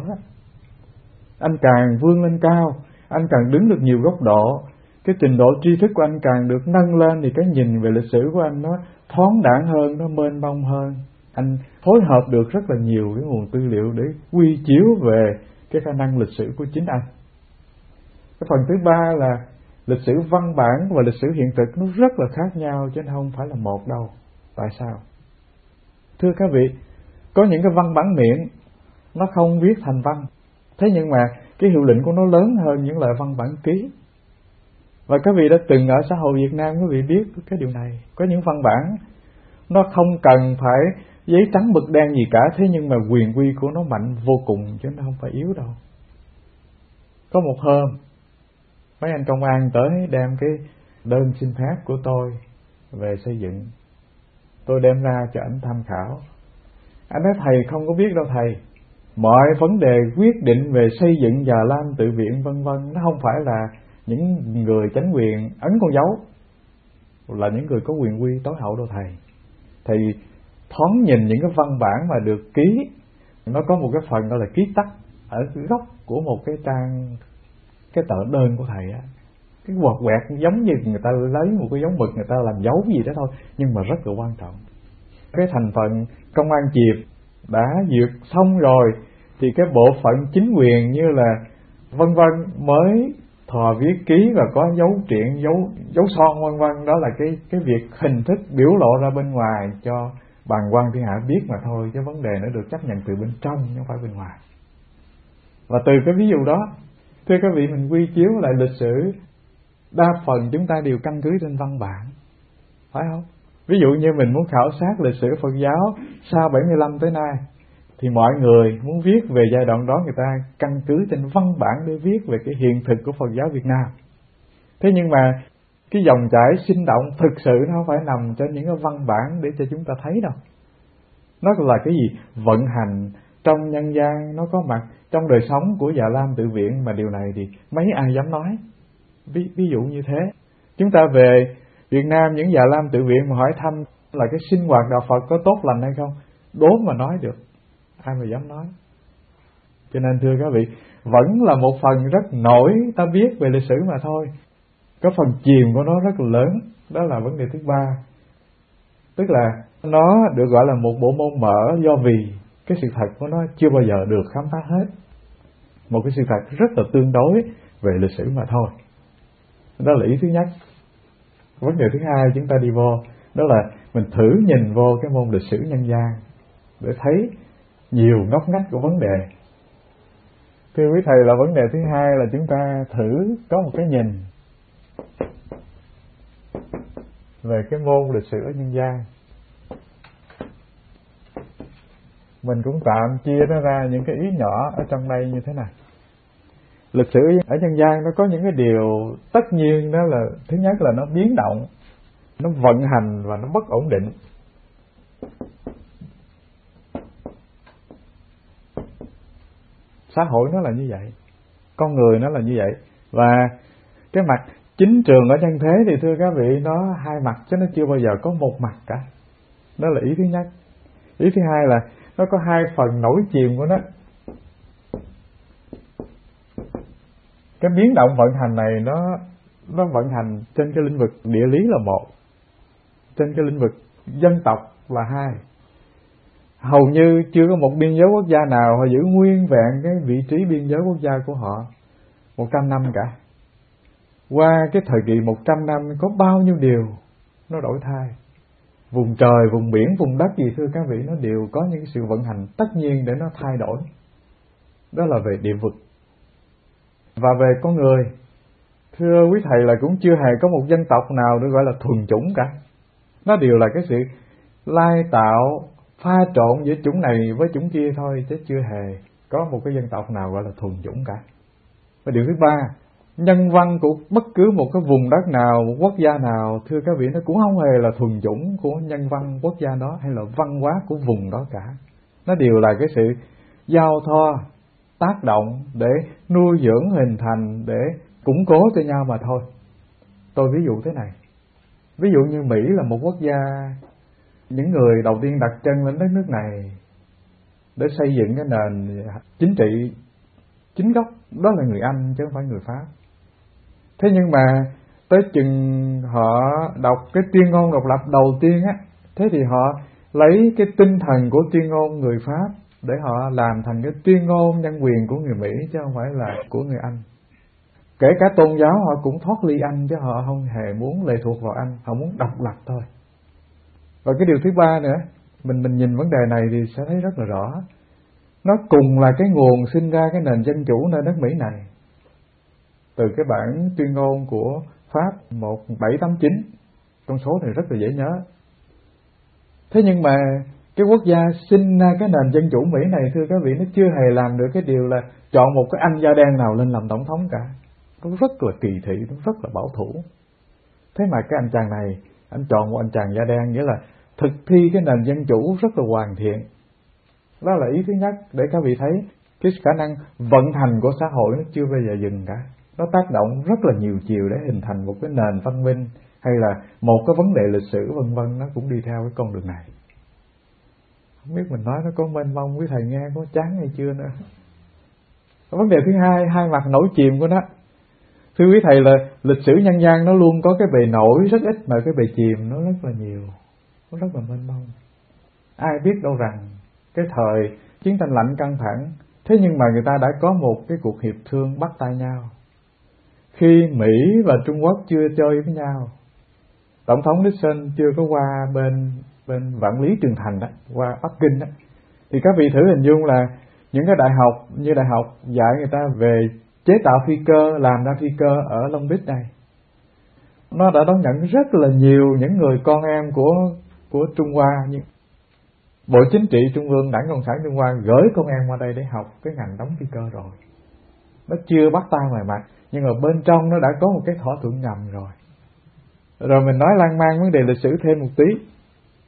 Anh càng vươn lên cao, anh càng đứng được nhiều góc độ, cái trình độ tri thức của anh càng được nâng lên, thì cái nhìn về lịch sử của anh nó thoáng đãng hơn, nó mênh mông hơn. Anh phối hợp được rất là nhiều cái nguồn tư liệu để quy chiếu về cái khả năng lịch sử của chính anh. Cái phần thứ ba là lịch sử văn bản và lịch sử hiện thực nó rất là khác nhau, chứ không phải là một đâu. Tại sao? Thưa các vị, có những cái văn bản miệng nó không viết thành văn, thế nhưng mà cái hiệu lệnh của nó lớn hơn những loại văn bản ký. Và các vị đã từng ở xã hội Việt Nam, quý vị biết cái điều này. Có những văn bản nó không cần phải giấy trắng mực đen gì cả, thế nhưng mà quyền quy của nó mạnh vô cùng, chứ nó không phải yếu đâu. Có một hôm mấy anh công an tới đem cái đơn xin phép của tôi về xây dựng, tôi đem ra cho anh tham khảo. Anh nói thầy không có biết đâu thầy, mọi vấn đề quyết định về xây dựng Già Lam Tự Viện vân vân nó không phải là những người chánh quyền ấn con dấu, là những người có quyền quy tối hậu đâu thầy. Thầy thoáng nhìn những cái văn bản mà được ký, nó có một cái phần gọi là ký tắt ở góc của một cái trang, cái tờ đơn của thầy á, cái quạt quẹt giống như người ta lấy một cái dấu mực người ta làm dấu gì đó thôi, nhưng mà rất là quan trọng. Cái thành phần công an chiệp đã duyệt xong rồi thì cái bộ phận chính quyền như là vân vân mới thò viết ký và có dấu triện, dấu dấu son vân vân. Đó là cái cái việc hình thức biểu lộ ra bên ngoài cho bàng quan thiên hạ biết mà thôi, chứ vấn đề nó được chấp nhận từ bên trong chứ không phải bên ngoài. Và từ cái ví dụ đó, thưa các vị, mình quy chiếu lại lịch sử, đa phần chúng ta đều căn cứ trên văn bản, phải không? Ví dụ như mình muốn khảo sát lịch sử Phật giáo sau bảy mươi lăm tới nay, thì mọi người muốn viết về giai đoạn đó, người ta căn cứ trên văn bản để viết về cái hiện thực của Phật giáo Việt Nam. Thế nhưng mà cái dòng chảy sinh động thực sự nó không phải nằm trên những cái văn bản để cho chúng ta thấy đâu. Nó là cái gì? Vận hành trong nhân gian, nó có mặt trong đời sống của Già Lam Tự Viện, mà điều này thì mấy ai dám nói. Ví, ví dụ như thế. Chúng ta về Việt Nam, những Già Lam Tự Viện mà hỏi thăm là cái sinh hoạt đạo Phật có tốt lành hay không, đố mà nói được, ai mà dám nói. Cho nên thưa các vị, vẫn là một phần rất nổi ta biết về lịch sử mà thôi. Có phần chìm của nó rất là lớn. Đó là vấn đề thứ ba. Tức là nó được gọi là một bộ môn mở, do vì cái sự thật của nó chưa bao giờ được khám phá hết. Một cái sự thật rất là tương đối về lịch sử mà thôi. Đó là ý thứ nhất. Vấn đề thứ hai chúng ta đi vô, đó là mình thử nhìn vô cái môn lịch sử nhân gian để thấy nhiều ngóc ngách của vấn đề. Thưa quý thầy, là vấn đề thứ hai là chúng ta thử có một cái nhìn về cái môn lịch sử ở nhân gian. Mình cũng tạm chia nó ra những cái ý nhỏ ở trong đây như thế này. Lịch sử ở nhân gian nó có những cái điều tất nhiên, đó là thứ nhất là nó biến động, nó vận hành và nó bất ổn định. Xã hội nó là như vậy, con người nó là như vậy. Và cái mặt chính trường ở nhân thế thì thưa các vị, nó hai mặt chứ nó chưa bao giờ có một mặt cả. Đó là ý thứ nhất. Ý thứ hai là nó có hai phần nổi chìm của nó. Cái biến động vận hành này nó nó vận hành trên cái lĩnh vực địa lý là một, trên cái lĩnh vực dân tộc là hai. Hầu như chưa có một biên giới quốc gia nào họ giữ nguyên vẹn cái vị trí biên giới quốc gia của họ một trăm năm cả. Qua cái thời kỳ một trăm năm có bao nhiêu điều nó đổi thay. Vùng trời, vùng biển, vùng đất gì thưa các vị, nó đều có những sự vận hành tất nhiên để nó thay đổi. Đó là về địa vực. Và về con người, thưa quý thầy, là cũng chưa hề có một dân tộc nào được gọi là thuần chủng cả. Nó đều là cái sự lai tạo, pha trộn giữa chủng này với chủng kia thôi, chứ chưa hề có một cái dân tộc nào gọi là thuần chủng cả. Và điều thứ ba, nhân văn của bất cứ một cái vùng đất nào, một quốc gia nào, thưa các vị, nó cũng không hề là thuần chủng của nhân văn quốc gia đó hay là văn hóa của vùng đó cả. Nó đều là cái sự giao thoa, tác động để nuôi dưỡng, hình thành, để củng cố cho nhau mà thôi. Tôi ví dụ thế này. Ví dụ như Mỹ là một quốc gia, những người đầu tiên đặt chân lên đất nước này để xây dựng cái nền chính trị chính gốc, đó là người Anh chứ không phải người Pháp. Thế nhưng mà tới chừng họ đọc cái tuyên ngôn độc lập đầu tiên á, thế thì họ lấy cái tinh thần của tuyên ngôn người Pháp để họ làm thành cái tuyên ngôn nhân quyền của người Mỹ, chứ không phải là của người Anh. Kể cả tôn giáo họ cũng thoát ly Anh, chứ họ không hề muốn lệ thuộc vào Anh, họ muốn độc lập thôi. Và cái điều thứ ba nữa, mình mình nhìn vấn đề này thì sẽ thấy rất là rõ. Nó cùng là cái nguồn sinh ra cái nền dân chủ nơi đất Mỹ này. Từ cái bản tuyên ngôn của Pháp một nghìn bảy trăm tám mươi chín, con số này rất là dễ nhớ. Thế nhưng mà cái quốc gia sinh ra cái nền dân chủ Mỹ này, thưa các vị, nó chưa hề làm được cái điều là chọn một cái anh da đen nào lên làm tổng thống cả. Nó rất là kỳ thị, nó rất là bảo thủ. Thế mà cái anh chàng này, anh chọn một anh chàng da đen, nghĩa là thực thi cái nền dân chủ rất là hoàn thiện. Đó là ý thứ nhất, để các vị thấy cái khả năng vận hành của xã hội nó chưa bao giờ dừng cả. Nó tác động rất là nhiều chiều để hình thành một cái nền văn minh, hay là một cái vấn đề lịch sử vân vân, nó cũng đi theo cái con đường này. Không biết mình nói nó có mênh mông, quý thầy nghe có chán hay chưa nữa. Vấn đề thứ hai, hai mặt nổi chìm của nó. Thưa quý thầy, là lịch sử nhân gian nó luôn có cái bề nổi rất ít, mà cái bề chìm nó rất là nhiều, nó rất là mênh mông. Ai biết đâu rằng cái thời chiến tranh lạnh căng thẳng, thế nhưng mà người ta đã có một cái cuộc hiệp thương bắt tay nhau. Khi Mỹ và Trung Quốc chưa chơi với nhau, Tổng thống Nixon chưa có qua bên bên Vạn Lý Trường Thành đó, qua Bắc Kinh đó, thì các vị thử hình dung là những cái đại học như đại học dạy người ta về chế tạo phi cơ, làm ra phi cơ ở Long Beach này, nó đã đón nhận rất là nhiều những người con em của của Trung Hoa. Nhưng Bộ Chính trị Trung ương Đảng Cộng sản Trung Hoa gửi con em qua đây để học cái ngành đóng phi cơ rồi. Nó chưa bắt tay ngoài mặt, nhưng mà bên trong nó đã có một cái thỏa thuận ngầm rồi. Rồi mình nói lan man vấn đề lịch sử thêm một tí.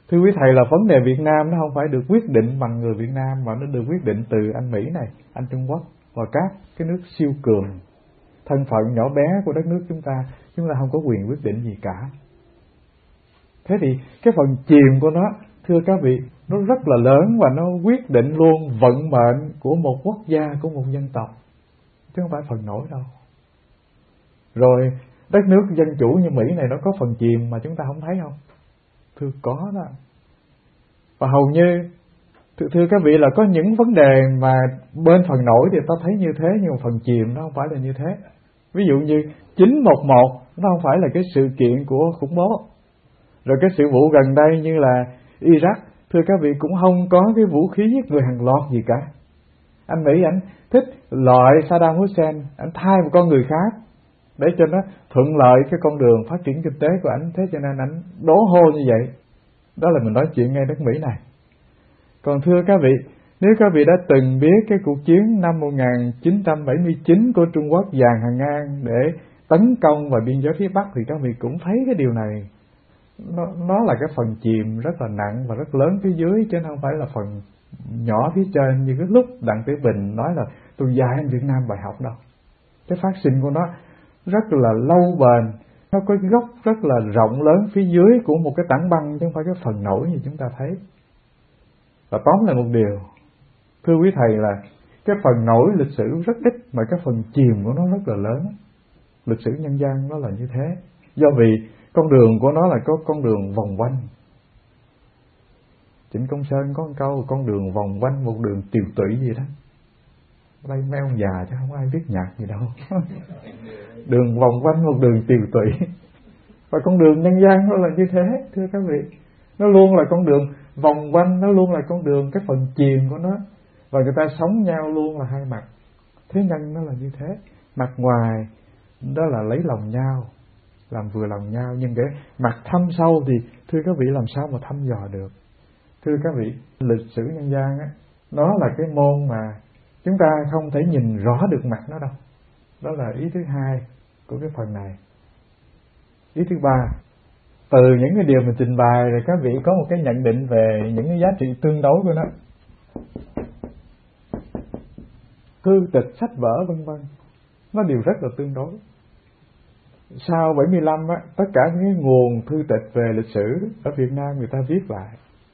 Thưa quý thầy, là vấn đề Việt Nam nó không phải được quyết định bằng người Việt Nam, mà nó được quyết định từ anh Mỹ này, anh Trung Quốc và các cái nước siêu cường. Thân phận nhỏ bé của đất nước chúng ta, chúng ta không có quyền quyết định gì cả. Thế thì cái phần chìm của nó, thưa các vị, nó rất là lớn và nó quyết định luôn vận mệnh của một quốc gia, của một dân tộc, chứ không phải phần nổi đâu. Rồi đất nước dân chủ như Mỹ này nó có phần chìm mà chúng ta không thấy không? Thưa có đó. Và hầu như thưa, thưa các vị, là có những vấn đề mà bên phần nổi thì ta thấy như thế, nhưng mà phần chìm nó không phải là như thế. Ví dụ như chín một một nó không phải là cái sự kiện của khủng bố. Rồi cái sự vụ gần đây như là Iraq, thưa các vị, cũng không có cái vũ khí giết người hàng loạt gì cả. Anh Mỹ ảnh thích loại Saddam Hussein, ảnh thay một con người khác để cho nó thuận lợi cái con đường phát triển kinh tế của ảnh. Thế cho nên ảnh đố hô như vậy. Đó là mình nói chuyện ngay đất Mỹ này. Còn thưa các vị, nếu các vị đã từng biết cái cuộc chiến năm một nghìn chín trăm bảy mươi chín của Trung Quốc dàn hàng ngang để tấn công vào biên giới phía Bắc, thì các vị cũng thấy cái điều này. Nó, nó là cái phần chìm rất là nặng và rất lớn phía dưới, chứ không phải là phần nhỏ phía trên như cái lúc Đặng Tiểu Bình nói là tôi dạy anh Việt Nam bài học đâu. Cái phát sinh của nó rất là lâu bền, nó có cái gốc rất là rộng lớn phía dưới của một cái tảng băng, chứ không phải cái phần nổi như chúng ta thấy. Và tóm lại một điều, thưa quý thầy, là cái phần nổi lịch sử rất ít mà cái phần chìm của nó rất là lớn. Lịch sử nhân gian nó là như thế, do vì con đường của nó là có con đường vòng quanh. Trịnh Công Sơn có một câu con đường vòng quanh một đường tiều tụy gì đó. Đây mấy ông già chứ không ai biết nhạc gì đâu. Đường vòng quanh một đường tiều tụy. Và con đường nhân gian nó là như thế, thưa các vị. Nó luôn là con đường vòng quanh, nó luôn là con đường cái phần chìm của nó. Và người ta sống nhau luôn là hai mặt. Thế nhân nó là như thế. Mặt ngoài đó là lấy lòng nhau, làm vừa lòng nhau, nhưng cái mặt thâm sâu thì thưa các vị làm sao mà thăm dò được. Thưa các vị, lịch sử nhân gian á, nó là cái môn mà chúng ta không thể nhìn rõ được mặt nó đâu. Đó là ý thứ hai của cái phần này. Ý thứ ba, từ những cái điều mình trình bày thì các vị có một cái nhận định về những cái giá trị tương đối của nó. Thư tịch, sách vở vân vân, nó đều rất là tương đối. Sau bảy mươi lăm á, tất cả những nguồn thư tịch về lịch sử ở Việt Nam người ta viết lại.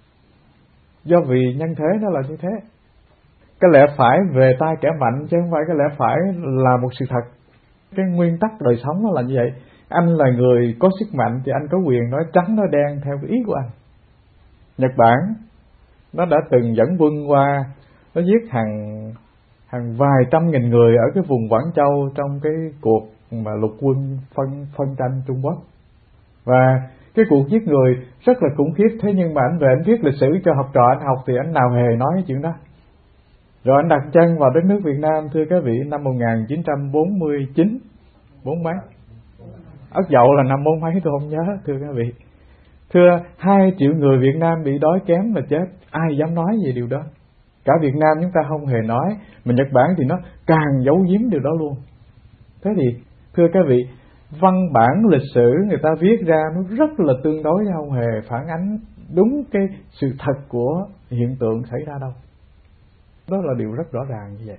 Do vì nhân thế nó là như thế. Cái lẽ phải về tay kẻ mạnh, chứ không phải cái lẽ phải là một sự thật. Cái nguyên tắc đời sống nó là như vậy. Anh là người có sức mạnh thì anh có quyền nói trắng nói đen theo cái ý của anh. Nhật Bản nó đã từng dẫn quân qua, nó giết hàng hàng vài trăm nghìn người ở cái vùng Quảng Châu trong cái cuộc mà lục quân phân phân tranh Trung Quốc. Và cái cuộc giết người rất là khủng khiếp. Thế nhưng mà anh về anh viết lịch sử cho học trò anh học thì anh nào hề nói cái chuyện đó. Rồi anh đặt chân vào đất nước Việt Nam, thưa các vị, năm một nghìn chín trăm bốn mươi chín, bốn mấy, Ất Dậu là năm bốn mấy tôi không nhớ, thưa các vị. Thưa, hai triệu người Việt Nam bị đói kém mà chết, ai dám nói về điều đó. Cả Việt Nam chúng ta không hề nói, mà Nhật Bản thì nó càng giấu giếm điều đó luôn. Thế thì thưa các vị, văn bản lịch sử người ta viết ra nó rất là tương đối, không hề phản ánh đúng cái sự thật của hiện tượng xảy ra đâu. Đó là điều rất rõ ràng như vậy.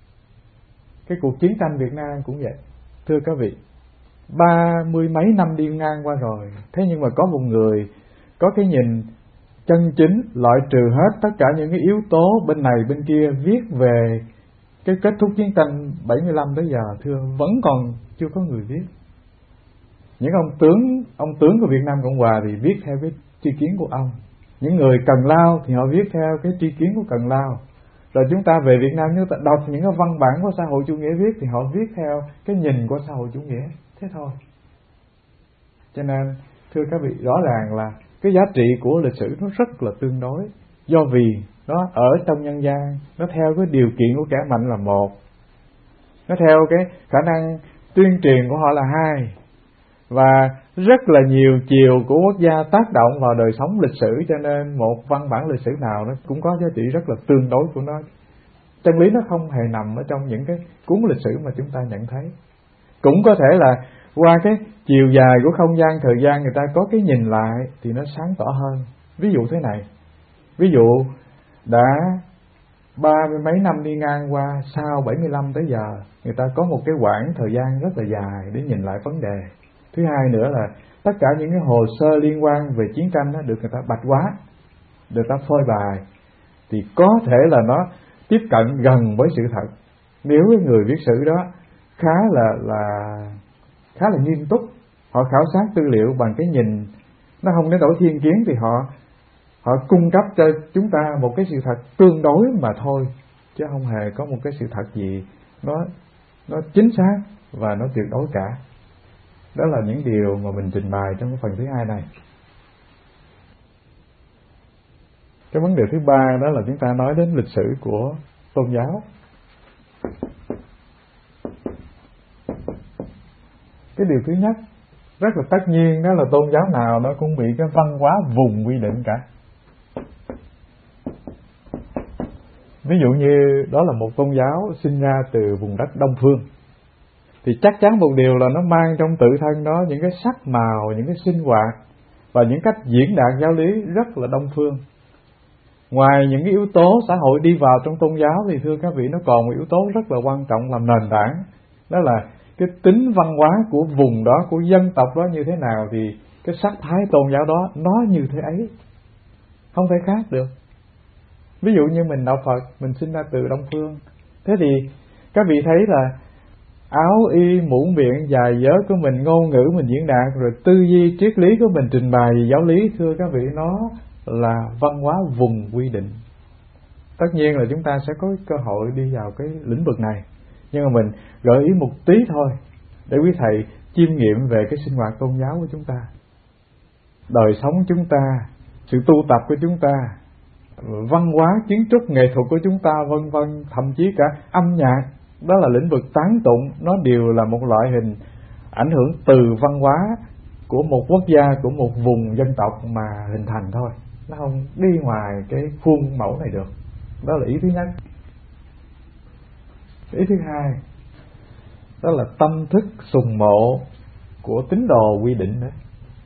Cái cuộc chiến tranh Việt Nam cũng vậy. Thưa các vị, ba mươi mấy năm đi ngang qua rồi, thế nhưng mà có một người có cái nhìn chân chính, loại trừ hết tất cả những cái yếu tố bên này bên kia, viết về cái kết thúc chiến tranh bảy mươi lăm tới giờ, thưa, vẫn còn chưa có người viết. Những ông tướng, ông tướng của Việt Nam Cộng Hòa thì viết theo cái tri kiến của ông. Những người Cần Lao thì họ viết theo cái tri kiến của Cần Lao. Rồi chúng ta về Việt Nam, chúng ta đọc những cái văn bản của xã hội chủ nghĩa viết thì họ viết theo cái nhìn của xã hội chủ nghĩa. Thế thôi. Cho nên thưa các vị, rõ ràng là cái giá trị của lịch sử nó rất là tương đối. Do vì nó ở trong nhân gian, nó theo cái điều kiện của kẻ mạnh là một, nó theo cái khả năng tuyên truyền của họ là hai, và rất là nhiều chiều của quốc gia tác động vào đời sống lịch sử. Cho nên một văn bản lịch sử nào nó cũng có giá trị rất là tương đối của nó. Chân lý nó không hề nằm ở trong những cái cuốn lịch sử mà chúng ta nhận thấy. Cũng có thể là qua cái chiều dài của không gian thời gian người ta có cái nhìn lại thì nó sáng tỏ hơn. Ví dụ thế này, ví dụ đã ba mươi mấy năm đi ngang qua, sau bảy mươi lăm tới giờ người ta có một cái quãng thời gian rất là dài để nhìn lại vấn đề. Thứ hai nữa là tất cả những cái hồ sơ liên quan về chiến tranh đó được người ta bạch hóa, được người ta phơi bày, thì có thể là nó tiếp cận gần với sự thật. Nếu cái người viết sử đó khá là là khá là nghiêm túc, họ khảo sát tư liệu bằng cái nhìn nó không đến nỗi thiên kiến, thì họ họ cung cấp cho chúng ta một cái sự thật tương đối mà thôi, chứ không hề có một cái sự thật gì nó nó chính xác và nó tuyệt đối cả. Đó là những điều mà mình trình bày trong cái phần thứ hai này. Cái vấn đề thứ ba đó là chúng ta nói đến lịch sử của tôn giáo. Cái điều thứ nhất rất là tất nhiên, đó là tôn giáo nào nó cũng bị cái văn hóa vùng quy định cả. Ví dụ như đó là một tôn giáo sinh ra từ vùng đất Đông Phương, thì chắc chắn một điều là nó mang trong tự thân đó những cái sắc màu, những cái sinh hoạt và những cách diễn đạt giáo lý rất là Đông Phương. Ngoài những cái yếu tố xã hội đi vào trong tôn giáo thì thưa các vị, nó còn một yếu tố rất là quan trọng làm nền tảng, đó là cái tính văn hóa của vùng đó, của dân tộc đó như thế nào thì cái sắc thái tôn giáo đó nó như thế ấy, không thể khác được. Ví dụ như mình đạo Phật, mình sinh ra từ Đông Phương, thế thì các vị thấy là áo y mũ miệng dài dớ của mình, ngôn ngữ mình diễn đạt, rồi tư duy triết lý của mình trình bày về giáo lý, thưa các vị, nó là văn hóa vùng quy định. Tất nhiên là chúng ta sẽ có cơ hội đi vào cái lĩnh vực này, nhưng mà mình gợi ý một tí thôi để quý thầy chiêm nghiệm về cái sinh hoạt tôn giáo của chúng ta, đời sống chúng ta, sự tu tập của chúng ta, văn hóa, kiến trúc, nghệ thuật của chúng ta, vân vân, thậm chí cả âm nhạc, đó là lĩnh vực tán tụng, nó đều là một loại hình ảnh hưởng từ văn hóa của một quốc gia, của một vùng dân tộc mà hình thành thôi, nó không đi ngoài cái khuôn mẫu này được. Đó là ý thứ nhất. Ý thứ hai, đó là tâm thức sùng mộ của tín đồ quy định đấy.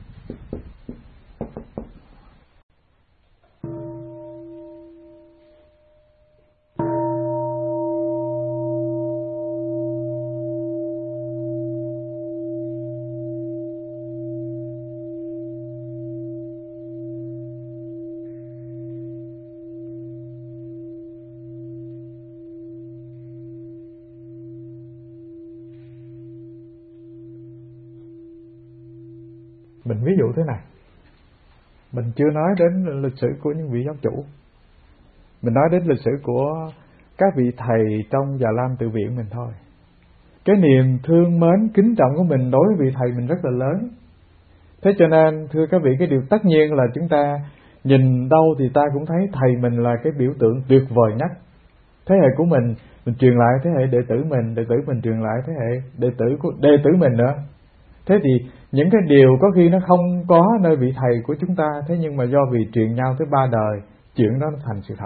Mình ví dụ thế này, mình chưa nói đến lịch sử của những vị giáo chủ, mình nói đến lịch sử của các vị thầy trong Già Lam Tự Viện mình thôi. Cái niềm thương mến kính trọng của mình đối với vị thầy mình rất là lớn. Thế cho nên thưa các vị, cái điều tất nhiên là chúng ta nhìn đâu thì ta cũng thấy thầy mình là cái biểu tượng tuyệt vời nhất. Thế hệ của mình, mình truyền lại thế hệ đệ tử mình, đệ tử mình truyền lại thế hệ đệ tử của đệ tử mình nữa. Thế thì những cái điều có khi nó không có nơi vị thầy của chúng ta, thế nhưng mà do vì truyền nhau tới ba đời, chuyện đó nó thành sự thật.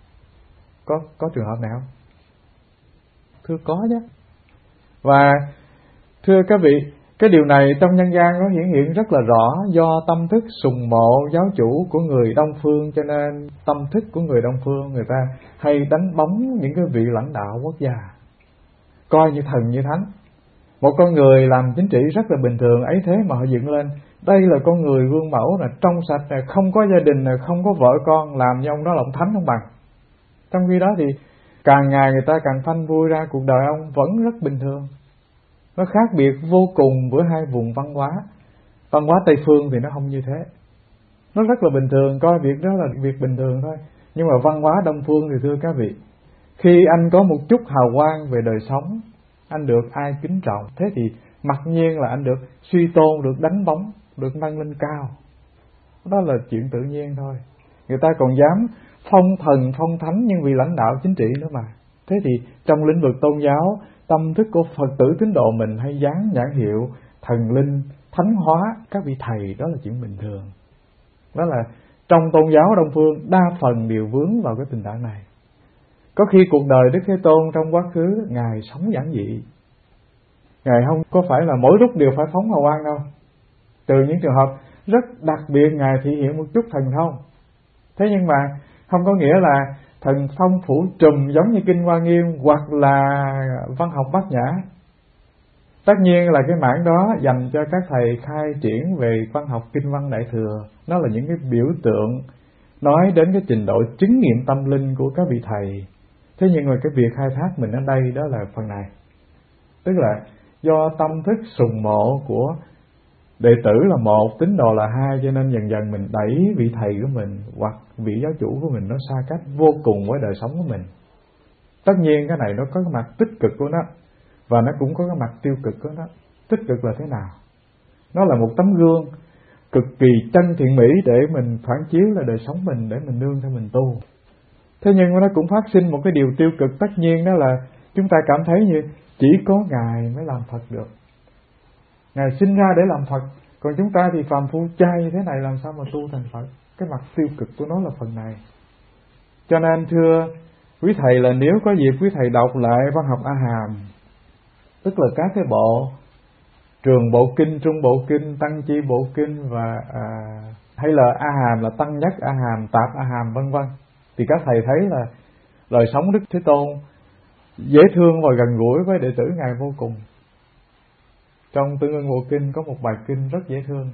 Có có trường hợp nào không? Thưa có chứ. Và thưa các vị, cái điều này trong nhân gian nó hiển hiện rất là rõ, do tâm thức sùng mộ giáo chủ của người Đông Phương, cho nên tâm thức của người Đông Phương người ta hay đánh bóng những cái vị lãnh đạo quốc gia, coi như thần như thánh. Một con người làm chính trị rất là bình thường ấy, thế mà họ dựng lên đây là con người gương mẫu, là trong sạch, là không có gia đình, là không có vợ con, làm như ông đó là ông thánh không bằng. Trong khi đó thì càng ngày người ta càng phanh vui ra, cuộc đời ông vẫn rất bình thường. Nó khác biệt vô cùng với hai vùng văn hóa. Văn hóa Tây Phương thì nó không như thế, nó rất là bình thường, coi việc đó là việc bình thường thôi. Nhưng mà văn hóa Đông Phương thì thưa các vị, khi anh có một chút hào quang về đời sống, anh được ai kính trọng, thế thì mặc nhiên là anh được suy tôn, được đánh bóng, được nâng lên cao. Đó là chuyện tự nhiên thôi. Người ta còn dám phong thần phong thánh những vị lãnh đạo chính trị nữa mà. Thế thì trong lĩnh vực tôn giáo, tâm thức của Phật tử tín đồ mình hay dán nhãn hiệu thần linh, thánh hóa các vị thầy, đó là chuyện bình thường. Đó là trong tôn giáo Đông Phương đa phần đều vướng vào cái tình trạng này. Có khi cuộc đời Đức Thế Tôn trong quá khứ Ngài sống giản dị, Ngài không có phải là mỗi lúc đều phải phóng hào quang đâu. Từ những trường hợp rất đặc biệt Ngài thể hiện một chút thần thông, Thế nhưng mà không có nghĩa là thần thông phủ trùm giống như Kinh Hoa Nghiêm hoặc là văn học Bát Nhã. Tất nhiên là cái mảng đó dành cho các thầy khai triển về văn học Kinh Văn Đại Thừa. Nó là những cái biểu tượng nói đến cái trình độ chứng nghiệm tâm linh của các vị thầy. Thế nhưng mà cái việc khai thác mình ở đây đó là phần này. Tức là do tâm thức sùng mộ của đệ tử là một, tín đồ là hai, cho nên dần dần mình đẩy vị thầy của mình hoặc vị giáo chủ của mình nó xa cách vô cùng với đời sống của mình. Tất nhiên cái này nó có cái mặt tích cực của nó, và nó cũng có cái mặt tiêu cực của nó. Tích cực là thế nào? Nó là một tấm gương cực kỳ chân thiện mỹ để mình phản chiếu là đời sống mình, để mình nương theo mình tu. Thế nhưng mà nó cũng phát sinh một cái điều tiêu cực, tất nhiên đó là chúng ta cảm thấy như chỉ có Ngài mới làm Phật được. Ngài sinh ra để làm Phật, còn chúng ta thì phàm phu chay như thế này làm sao mà tu thành Phật? Cái mặt tiêu cực của nó là phần này. Cho nên thưa quý thầy là nếu có dịp quý thầy đọc lại văn học A Hàm, tức là các cái bộ Trường Bộ Kinh, Trung Bộ Kinh, Tăng Chi Bộ Kinh và à, hay là A Hàm là Tăng Nhất A Hàm, Tạp A Hàm vân vân, thì các thầy thấy là đời sống Đức Thế Tôn dễ thương và gần gũi với đệ tử Ngài vô cùng. Trong Tương Ưng Bộ Kinh có một bài kinh rất dễ thương.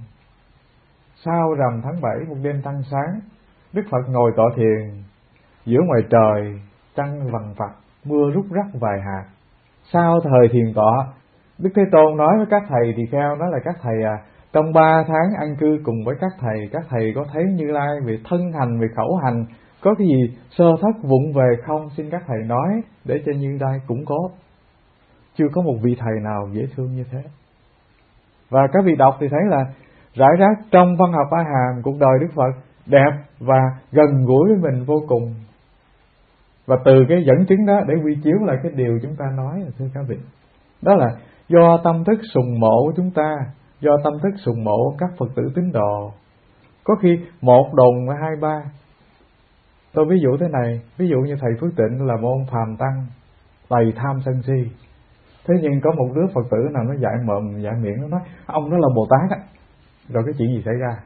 Sau rằm tháng bảy một đêm trăng sáng, Đức Phật ngồi tọa thiền, giữa ngoài trời trăng vằng vặc, mưa rút rắc vài hạt. Sau thời thiền tọa, Đức Thế Tôn nói với các thầy tỳ kheo, nói là các thầy à, trong ba tháng ăn cư cùng với các thầy, các thầy có thấy Như Lai về thân hành, về khẩu hành, có cái gì sơ thất vụng về không? Xin các thầy nói để cho Như Lai củng cố. Chưa có một vị thầy nào dễ thương như thế. Và các vị đọc thì thấy là rải rác trong văn học A Hàm, cuộc đời Đức Phật đẹp và gần gũi với mình vô cùng. Và từ cái dẫn chứng đó để quy chiếu lại cái điều chúng ta nói là thưa các vị, đó là do tâm thức sùng mộ của chúng ta, do tâm thức sùng mộ các Phật tử tín đồ. Có khi một đồn và hai ba. Tôi ví dụ thế này, ví dụ như thầy Phước Tịnh là môn phàm tăng, đầy tham sân si. Thế nhưng có một đứa Phật tử nào nó dạy mồm dạy miệng, nó nói ông đó là Bồ Tát á. Rồi cái chuyện gì xảy ra?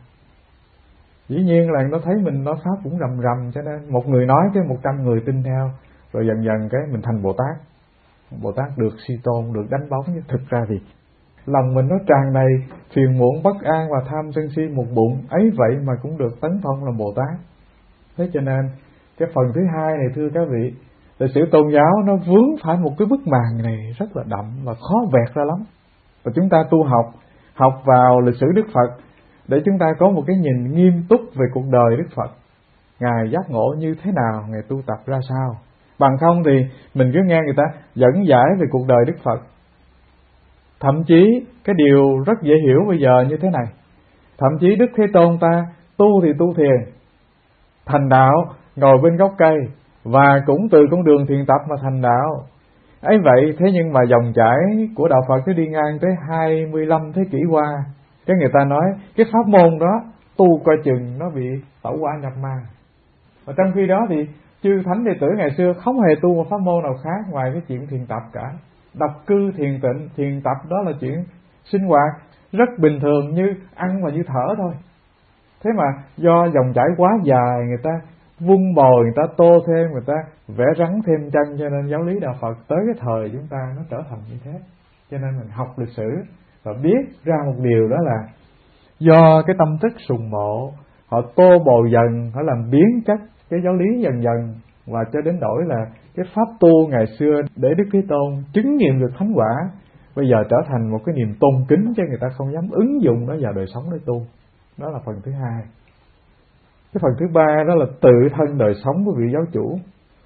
Dĩ nhiên là nó thấy mình nói pháp cũng rầm rầm, cho nên một người nói cái một trăm người tin theo, rồi dần dần cái mình thành Bồ Tát. Bồ Tát được suy tôn, được đánh bóng, nhưng thực ra thì lòng mình nó tràn đầy phiền muộn bất an và tham sân si một bụng, ấy vậy mà cũng được tấn phong làm Bồ Tát. Thế cho nên cái phần thứ hai này thưa các vị, lịch sử tôn giáo nó vướng phải một cái bức màn này rất là đậm và khó vẹt ra lắm. Và chúng ta tu học, học vào lịch sử Đức Phật để chúng ta có một cái nhìn nghiêm túc về cuộc đời Đức Phật. Ngài giác ngộ như thế nào, Ngài tu tập ra sao. Bằng không thì mình cứ nghe người ta dẫn giải về cuộc đời Đức Phật. Thậm chí cái điều rất dễ hiểu bây giờ như thế này. Thậm chí Đức Thế Tôn ta tu thì tu thiền, thành đạo ngồi bên gốc cây, và cũng từ con đường thiền tập mà thành đạo. Ấy vậy, thế nhưng mà dòng chảy của đạo Phật nó đi ngang tới hai mươi lăm thế kỷ qua. Cái người ta nói cái pháp môn đó tu coi chừng nó bị tẩu hỏa nhập ma. Và trong khi đó thì chư thánh đệ tử ngày xưa không hề tu một pháp môn nào khác ngoài cái chuyện thiền tập cả. Độc cư thiền tịnh, thiền tập đó là chuyện sinh hoạt rất bình thường như ăn và như thở thôi. Thế mà do dòng chảy quá dài, người ta vun bồi, người ta tô thêm, người ta vẽ rắn thêm chân, cho nên giáo lý đạo Phật tới cái thời chúng ta nó trở thành như thế. Cho nên mình học lịch sử và biết ra một điều, đó là do cái tâm thức sùng mộ, họ tô bồi dần, họ làm biến chất cái giáo lý dần dần, và cho đến đổi là cái pháp tu ngày xưa để Đức Thế Tôn chứng nghiệm được thánh quả, bây giờ trở thành một cái niềm tôn kính cho người ta không dám ứng dụng nó vào đời sống để tu. Đó là phần thứ hai. Cái phần thứ ba đó là tự thân đời sống của vị giáo chủ.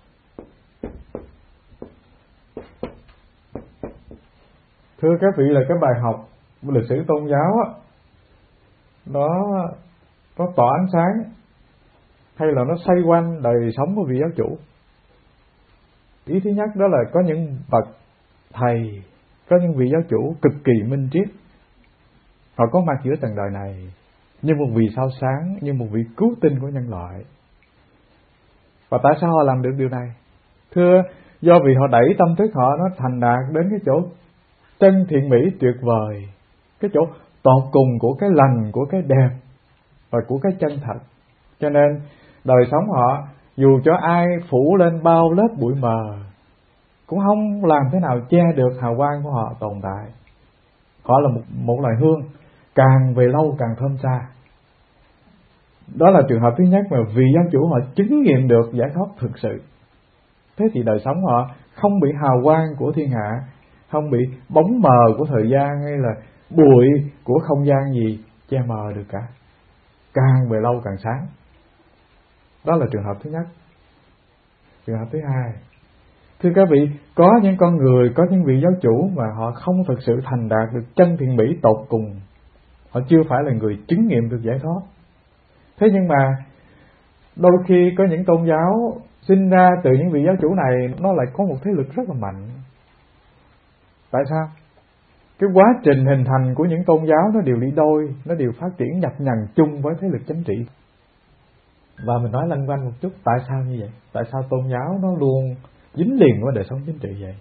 Thưa các vị, là cái bài học lịch sử tôn giáo á, nó nó tỏa ánh sáng hay là nó xoay quanh đời sống của vị giáo chủ. Ý thứ nhất đó là có những bậc thầy, có những vị giáo chủ cực kỳ minh triết, họ có mặt giữa trần đời này như một vị sao sáng, như một vị cứu tinh của nhân loại. Và tại sao họ làm được điều này? Thưa, do vì họ đẩy tâm thức họ nó thành đạt đến cái chỗ chân thiện mỹ tuyệt vời, cái chỗ tột cùng của cái lành, của cái đẹp và của cái chân thật. Cho nên đời sống họ dù cho ai phủ lên bao lớp bụi mờ cũng không làm thế nào che được hào quang của họ tồn tại. Họ là một, một loài hương, càng về lâu càng thơm xa. Đó là trường hợp thứ nhất mà vị giáo chủ họ chứng nghiệm được giải thoát thực sự. Thế thì đời sống họ không bị hào quang của thiên hạ, không bị bóng mờ của thời gian hay là bụi của không gian gì che mờ được cả. Càng về lâu càng sáng. Đó là trường hợp thứ nhất. Trường hợp thứ hai, thưa các vị, có những con người, có những vị giáo chủ mà họ không thực sự thành đạt được chân thiện mỹ tột cùng. Họ chưa phải là người chứng nghiệm được giải thoát. Thế nhưng mà đôi khi có những tôn giáo sinh ra từ những vị giáo chủ này, nó lại có một thế lực rất là mạnh. Tại sao? Cái quá trình hình thành của những tôn giáo nó đều đi đôi, nó đều phát triển nhập nhằng chung với thế lực chính trị. Và mình nói lanh quanh một chút, tại sao như vậy? Tại sao tôn giáo nó luôn dính liền với đời sống chính trị vậy?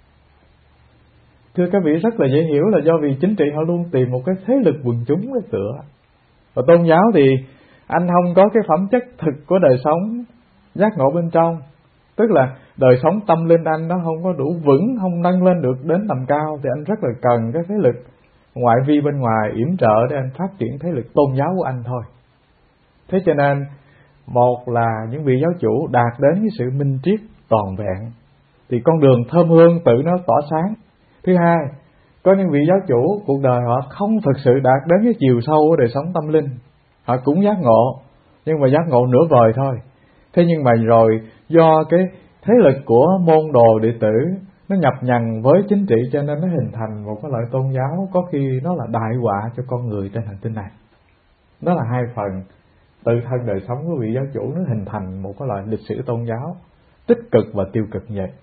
Thưa các vị, rất là dễ hiểu là do vì chính trị họ luôn tìm một cái thế lực quần chúng để tựa. Và tôn giáo thì anh không có cái phẩm chất thực của đời sống giác ngộ bên trong. Tức là đời sống tâm linh anh nó không có đủ vững, không nâng lên được đến tầm cao, thì anh rất là cần cái thế lực ngoại vi bên ngoài yểm trợ để anh phát triển thế lực tôn giáo của anh thôi. Thế cho nên, một là những vị giáo chủ đạt đến cái sự minh triết toàn vẹn, thì con đường thơm hương tự nó tỏa sáng. Thứ hai, có những vị giáo chủ cuộc đời họ không thực sự đạt đến cái chiều sâu của đời sống tâm linh. Họ cũng giác ngộ, nhưng mà giác ngộ nửa vời thôi. Thế nhưng mà rồi do cái thế lực của môn đồ đệ tử nó nhập nhằng với chính trị, cho nên nó hình thành một cái loại tôn giáo có khi nó là đại họa cho con người trên hành tinh này. Đó là hai phần. Tự thân đời sống của vị giáo chủ nó hình thành một cái loại lịch sử tôn giáo tích cực và tiêu cực như vậy.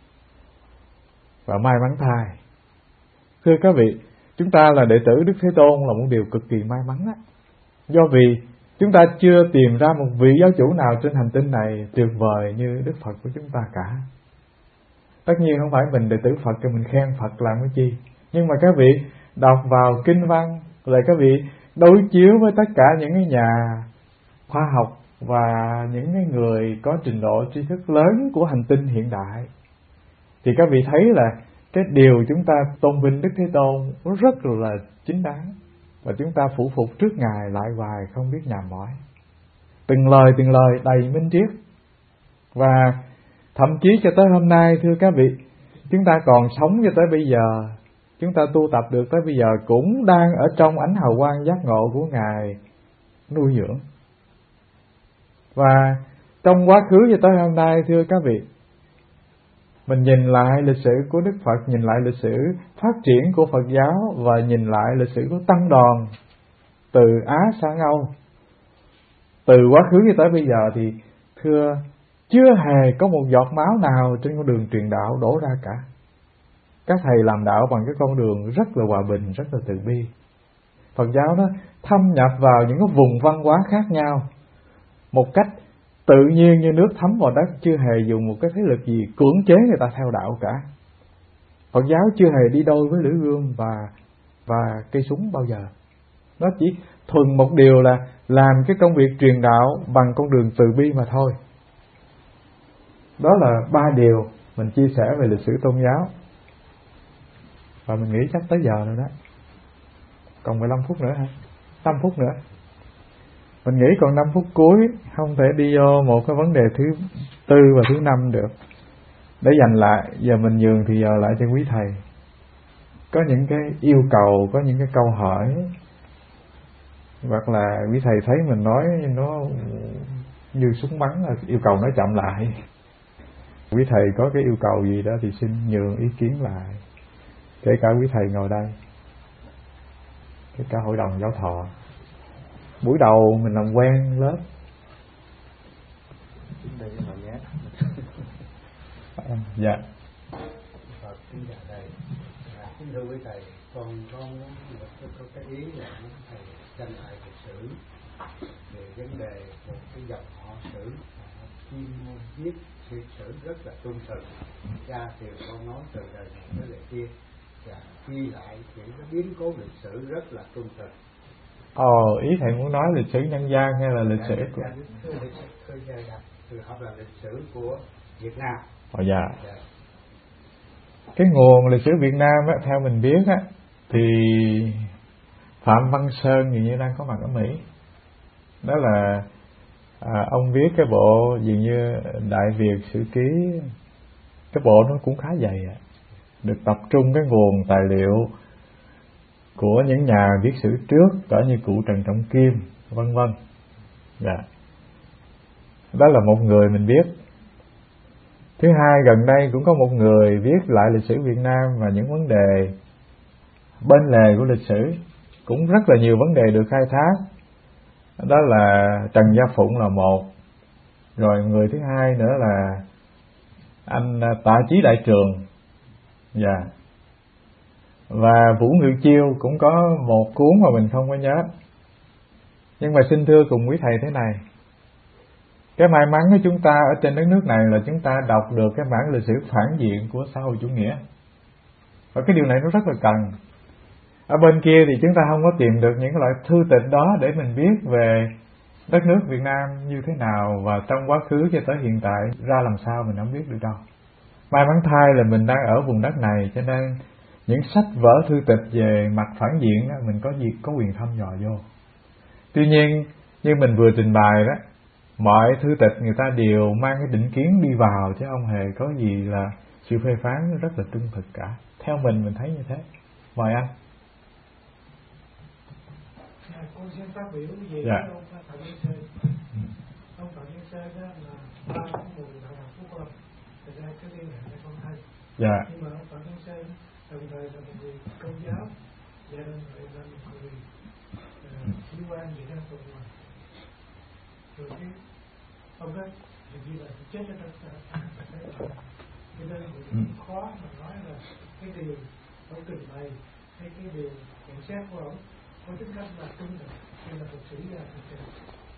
Và may mắn thay, thưa các vị, chúng ta là đệ tử Đức Thế Tôn là một điều cực kỳ may mắn á. Do vì chúng ta chưa tìm ra một vị giáo chủ nào trên hành tinh này tuyệt vời như Đức Phật của chúng ta cả. Tất nhiên không phải mình đệ tử Phật cho mình khen Phật làm cái chi, nhưng mà các vị đọc vào kinh văn, rồi các vị đối chiếu với tất cả những cái nhà khoa học và những cái người có trình độ tri thức lớn của hành tinh hiện đại, thì các vị thấy là cái điều chúng ta tôn vinh Đức Thế Tôn nó rất là chính đáng, và chúng ta phụ phục trước Ngài lại hoài không biết nhàm mỏi. Từng lời từng lời đầy minh triết. Và thậm chí cho tới hôm nay, thưa các vị, chúng ta còn sống cho tới bây giờ, chúng ta tu tập được tới bây giờ cũng đang ở trong ánh hào quang giác ngộ của Ngài nuôi dưỡng. Và trong quá khứ cho tới hôm nay, thưa các vị, mình nhìn lại lịch sử của Đức Phật, nhìn lại lịch sử phát triển của Phật giáo, và nhìn lại lịch sử của tăng đoàn từ Á sang Âu, từ quá khứ cho tới bây giờ, thì thưa, chưa hề có một giọt máu nào trên con đường truyền đạo đổ ra cả. Các thầy làm đạo bằng cái con đường rất là hòa bình, rất là từ bi. Phật giáo nó thâm nhập vào những cái vùng văn hóa khác nhau một cách tự nhiên như nước thấm vào đất, chưa hề dùng một cái thế lực gì cưỡng chế người ta theo đạo cả. Phật giáo chưa hề đi đôi với lưỡi gươm và và cây súng bao giờ. Nó chỉ thuần một điều là làm cái công việc truyền đạo bằng con đường từ bi mà thôi. Đó là ba điều mình chia sẻ về lịch sử tôn giáo. Và mình nghĩ chắc tới giờ rồi đó. Còn mười lăm phút nữa hả? năm phút nữa. Mình nghĩ còn năm phút cuối không thể đi vô một cái vấn đề thứ tư và thứ năm được. Để dành lại, giờ mình nhường thì giờ lại cho quý thầy. Có những cái yêu cầu, có những cái câu hỏi, hoặc là quý thầy thấy mình nói nó như súng bắn, là yêu cầu nói chậm lại. Quý thầy có cái yêu cầu gì đó thì xin nhường ý kiến lại. Kể cả quý thầy ngồi đây, kể cả hội đồng giáo thọ. Buổi đầu mình làm quen lớp. Dạ. Kính thưa quý thầy, con có có cái ý là thầy tranh lại lịch sử về vấn đề một cái dòng họ sử, họ chuyên môn viết lịch sử rất là trung thực, ra thì con nói từ đời này tới đời kia, và ghi lại những cái biến cố lịch sử rất là trung thực. Ồ, ý thầy muốn nói lịch sử nhân gian hay là lịch sử của... học là lịch sử của Việt Nam. Ồ dạ. Cái nguồn lịch sử Việt Nam á, theo mình biết á, thì Phạm Văn Sơn dường như đang có mặt ở Mỹ. Đó là à, ông viết cái bộ dường như Đại Việt Sử Ký. Cái bộ nó cũng khá dày à. Được tập trung cái nguồn tài liệu của những nhà viết sử trước, cỡ như cụ Trần Trọng Kim, vân vân. Dạ. Đó là một người mình biết. Thứ hai, gần đây cũng có một người viết lại lịch sử Việt Nam và những vấn đề bên lề của lịch sử, cũng rất là nhiều vấn đề được khai thác. Đó là Trần Gia Phụng là một. Rồi người thứ hai nữa là anh Tạ Chí Đại Trường. Dạ. Và Vũ Ngự Chiêu cũng có một cuốn mà mình không có nhớ. Nhưng mà xin thưa cùng quý thầy thế này, cái may mắn của chúng ta ở trên đất nước này là chúng ta đọc được cái bản lịch sử phản diện của xã hội chủ nghĩa. Và cái điều này nó rất là cần. Ở bên kia thì chúng ta không có tìm được những loại thư tịch đó để mình biết về đất nước Việt Nam như thế nào và trong quá khứ cho tới hiện tại ra làm sao mình không biết được đâu. May mắn thay là mình đang ở vùng đất này, cho nên những sách vở thư tịch về mặt phản diện đó, mình có gì có quyền thăm dò vô. Tuy nhiên như mình vừa trình bày đó, mọi thư tịch người ta đều mang cái định kiến đi vào chứ không hề có gì là sự phê phán rất là trung thực cả. Theo mình mình thấy như thế. Mời anh. À, con xin phát biểu về dạ. ông Phạm Văn Sơn. Ông Phạm Văn Sơn đó là ba của mùa đạo học của con, thật ra cái liên hệ là con thầy. Dạ. Nhưng mà ông Phạm Văn Sơn đồng thời là một người công giáo, và đồng thời là một người sĩ quan Việt Nam Cộng Hòa. Rồi cái ông đó hình như là chết ở trong cái đó, cho nên cũng khó mà nói là cái điều ông trình bày hay cái điều nhận xét của ông có tính cách là trung thực hay là thực sự là thực sự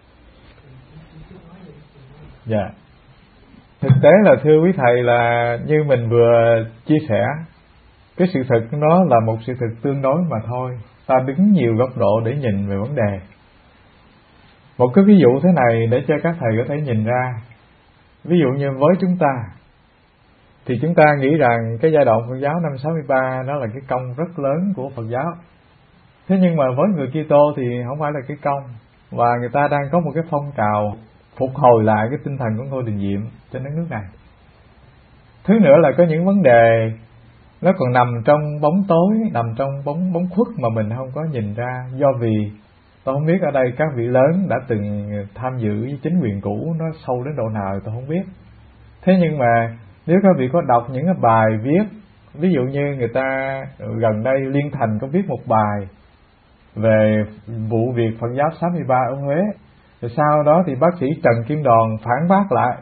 thì chúng nói vậy. Dạ. Thực tế là thưa quý thầy là như mình vừa chia sẻ, cái sự thật nó là một sự thật tương đối mà thôi. Ta đứng nhiều góc độ để nhìn về vấn đề. Một cái ví dụ thế này để cho các thầy có thể nhìn ra. Ví dụ như với chúng ta thì chúng ta nghĩ rằng cái giai đoạn Phật giáo năm sáu mươi ba đó là cái công rất lớn của Phật giáo. Thế nhưng mà với người Kitô thì không phải là cái công, và người ta đang có một cái phong trào phục hồi lại cái tinh thần của Ngô Đình Diệm trên đất nước này. Thứ nữa là có những vấn đề nó còn nằm trong bóng tối, nằm trong bóng bóng khuất mà mình không có nhìn ra, do vì tôi không biết ở đây các vị lớn đã từng tham dự với chính quyền cũ nó sâu đến độ nào tôi không biết. Thế nhưng mà nếu các vị có đọc những cái bài viết, ví dụ như người ta gần đây Liên Thành có viết một bài về vụ việc Phật giáo sáu mươi ba ở Huế, rồi sau đó thì bác sĩ Trần Kim Đoàn phản bác lại,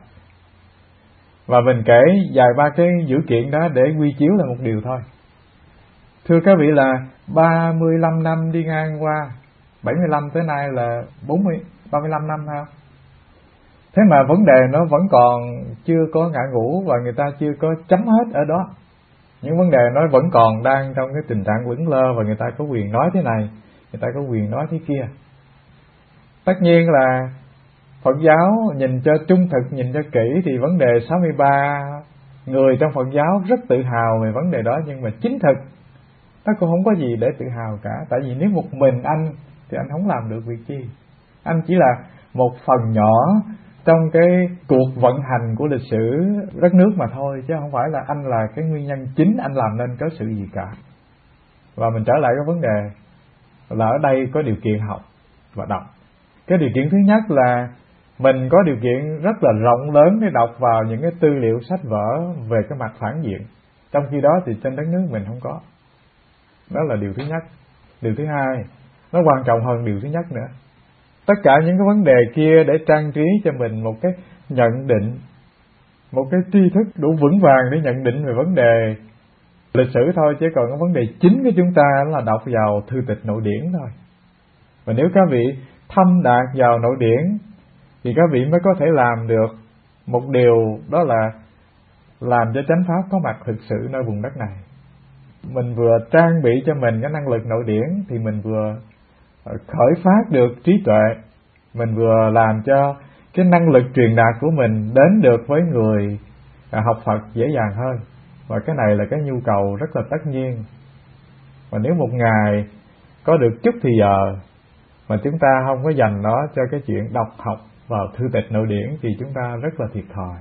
và mình kể vài ba cái dữ kiện đó để quy chiếu là một điều thôi. Thưa các vị là ba mươi lăm năm đi ngang qua, bảy mươi lăm tới nay là bốn mươi, ba mươi lăm năm ha. Thế mà vấn đề nó vẫn còn chưa có ngã ngũ và người ta chưa có chấm hết ở đó. Những vấn đề nó vẫn còn đang trong cái tình trạng lững lơ và người ta có quyền nói thế này, người ta có quyền nói thế kia. Tất nhiên là Phật giáo nhìn cho trung thực, nhìn cho kỹ thì vấn đề sáu mươi ba người trong Phật giáo rất tự hào về vấn đề đó, nhưng mà chính thực nó cũng không có gì để tự hào cả. Tại vì nếu một mình anh thì anh không làm được việc chi. Anh chỉ là một phần nhỏ trong cái cuộc vận hành của lịch sử đất nước mà thôi, chứ không phải là anh là cái nguyên nhân chính anh làm nên có sự gì cả. Và mình trở lại cái vấn đề là ở đây có điều kiện học và đọc. Cái điều kiện thứ nhất là mình có điều kiện rất là rộng lớn để đọc vào những cái tư liệu sách vở về cái mặt phản diện. Trong khi đó thì trên đất nước mình không có. Đó là điều thứ nhất. Điều thứ hai, nó quan trọng hơn điều thứ nhất nữa. Tất cả những cái vấn đề kia để trang trí cho mình một cái nhận định, một cái tri thức đủ vững vàng để nhận định về vấn đề lịch sử thôi, chứ còn cái vấn đề chính của chúng ta là đọc vào thư tịch nội điển thôi. Và nếu các vị thâm đạt vào nội điển thì các vị mới có thể làm được một điều, đó là làm cho chánh pháp có mặt thực sự nơi vùng đất này. Mình vừa trang bị cho mình cái năng lực nội điển thì mình vừa khởi phát được trí tuệ, mình vừa làm cho cái năng lực truyền đạt của mình đến được với người học Phật dễ dàng hơn. Và cái này là cái nhu cầu rất là tất nhiên. Và nếu một ngày có được chút thì giờ mà chúng ta không có dành nó cho cái chuyện đọc học vào thư tịch nội điển thì chúng ta rất là thiệt thòi.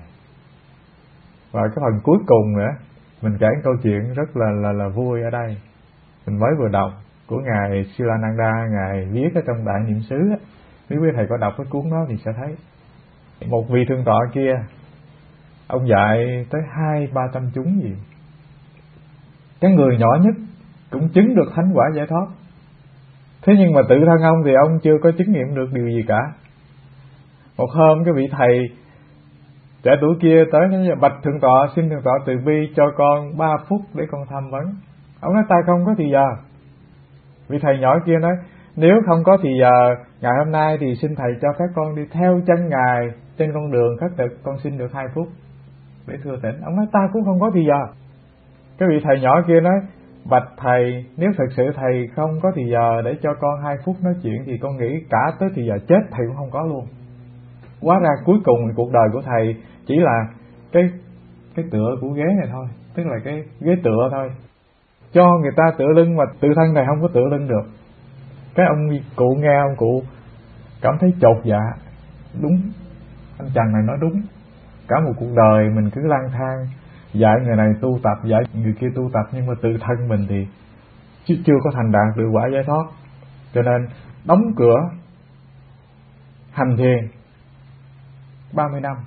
Và cái phần cuối cùng nữa, mình kể câu chuyện rất là là là vui ở đây. Mình mới vừa đọc của ngài Silananda, ngài viết ở trong Đại Niệm xứ á. Nếu quý thầy có đọc cái cuốn đó thì sẽ thấy một vị thượng tọa kia, ông dạy tới hai ba trăm chúng gì. Cái người nhỏ nhất cũng chứng được thánh quả giải thoát. Thế nhưng mà tự thân ông thì ông chưa có chứng nghiệm được điều gì cả. Một hôm cái vị thầy trẻ tuổi kia tới nói: bạch thượng tọa, xin thượng tọa từ bi cho con ba phút để con tham vấn. Ông nói: ta không có thì giờ. Vị thầy nhỏ kia nói: nếu không có thì giờ, ngày hôm nay thì xin thầy cho phép con đi theo chân ngài trên con đường khất thực, con xin được hai phút để thưa thỉnh. Ông nói: ta cũng không có thì giờ. Cái vị thầy nhỏ kia nói: bạch thầy, nếu thật sự thầy không có thì giờ để cho con hai phút nói chuyện thì con nghĩ cả tới thì giờ chết thầy cũng không có luôn. Hóa ra cuối cùng cuộc đời của thầy chỉ là cái cái tựa của ghế này thôi, tức là cái ghế tựa thôi, cho người ta tựa lưng mà tự thân này không có tựa lưng được. Cái ông cụ nghe, ông cụ cảm thấy chột dạ. Đúng, anh chàng này nói đúng. Cả một cuộc đời mình cứ lang thang, dạy người này tu tập, dạy người kia tu tập, nhưng mà tự thân mình thì chưa có thành đạt được quả giải thoát. Cho nên đóng cửa hành thiền ba mươi năm.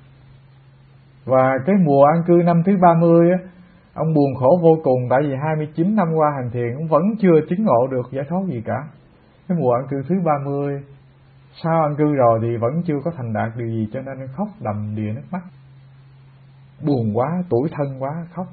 Và cái mùa an cư năm thứ ba mươi á, ông buồn khổ vô cùng, tại vì hai mươi chín năm qua hành thiền ông vẫn chưa chứng ngộ được giải thoát gì cả. Cái mùa an cư thứ ba mươi, sau an cư rồi thì vẫn chưa có thành đạt điều gì, cho nên ông khóc đầm đìa nước mắt. Buồn quá, tủi thân quá, khóc.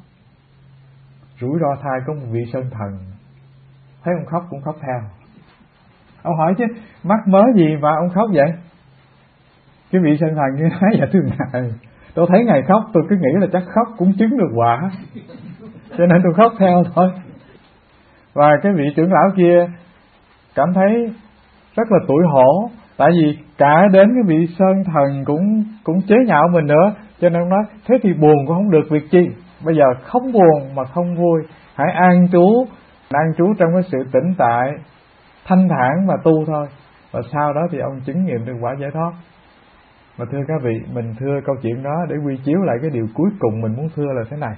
Rủi ro thai có một vị sơn thần thấy ông khóc cũng khóc theo. Ông hỏi chứ mắc mớ gì mà ông khóc vậy? Cái vị sơn thần kia nói: dạ thưa ngài, tôi thấy ngài khóc tôi cứ nghĩ là chắc khóc cũng chứng được quả, cho nên tôi khóc theo thôi. Và cái vị trưởng lão kia cảm thấy rất là tủi hổ, tại vì cả đến cái vị sơn thần cũng cũng chế nhạo mình nữa, cho nên ông nói: thế thì buồn cũng không được việc chi, bây giờ không buồn mà không vui, hãy an trú an trú trong cái sự tĩnh tại thanh thản mà tu thôi. Và sau đó thì ông chứng nghiệm được quả giải thoát. Mà thưa các vị, mình thưa câu chuyện đó để quy chiếu lại cái điều cuối cùng mình muốn thưa là thế này.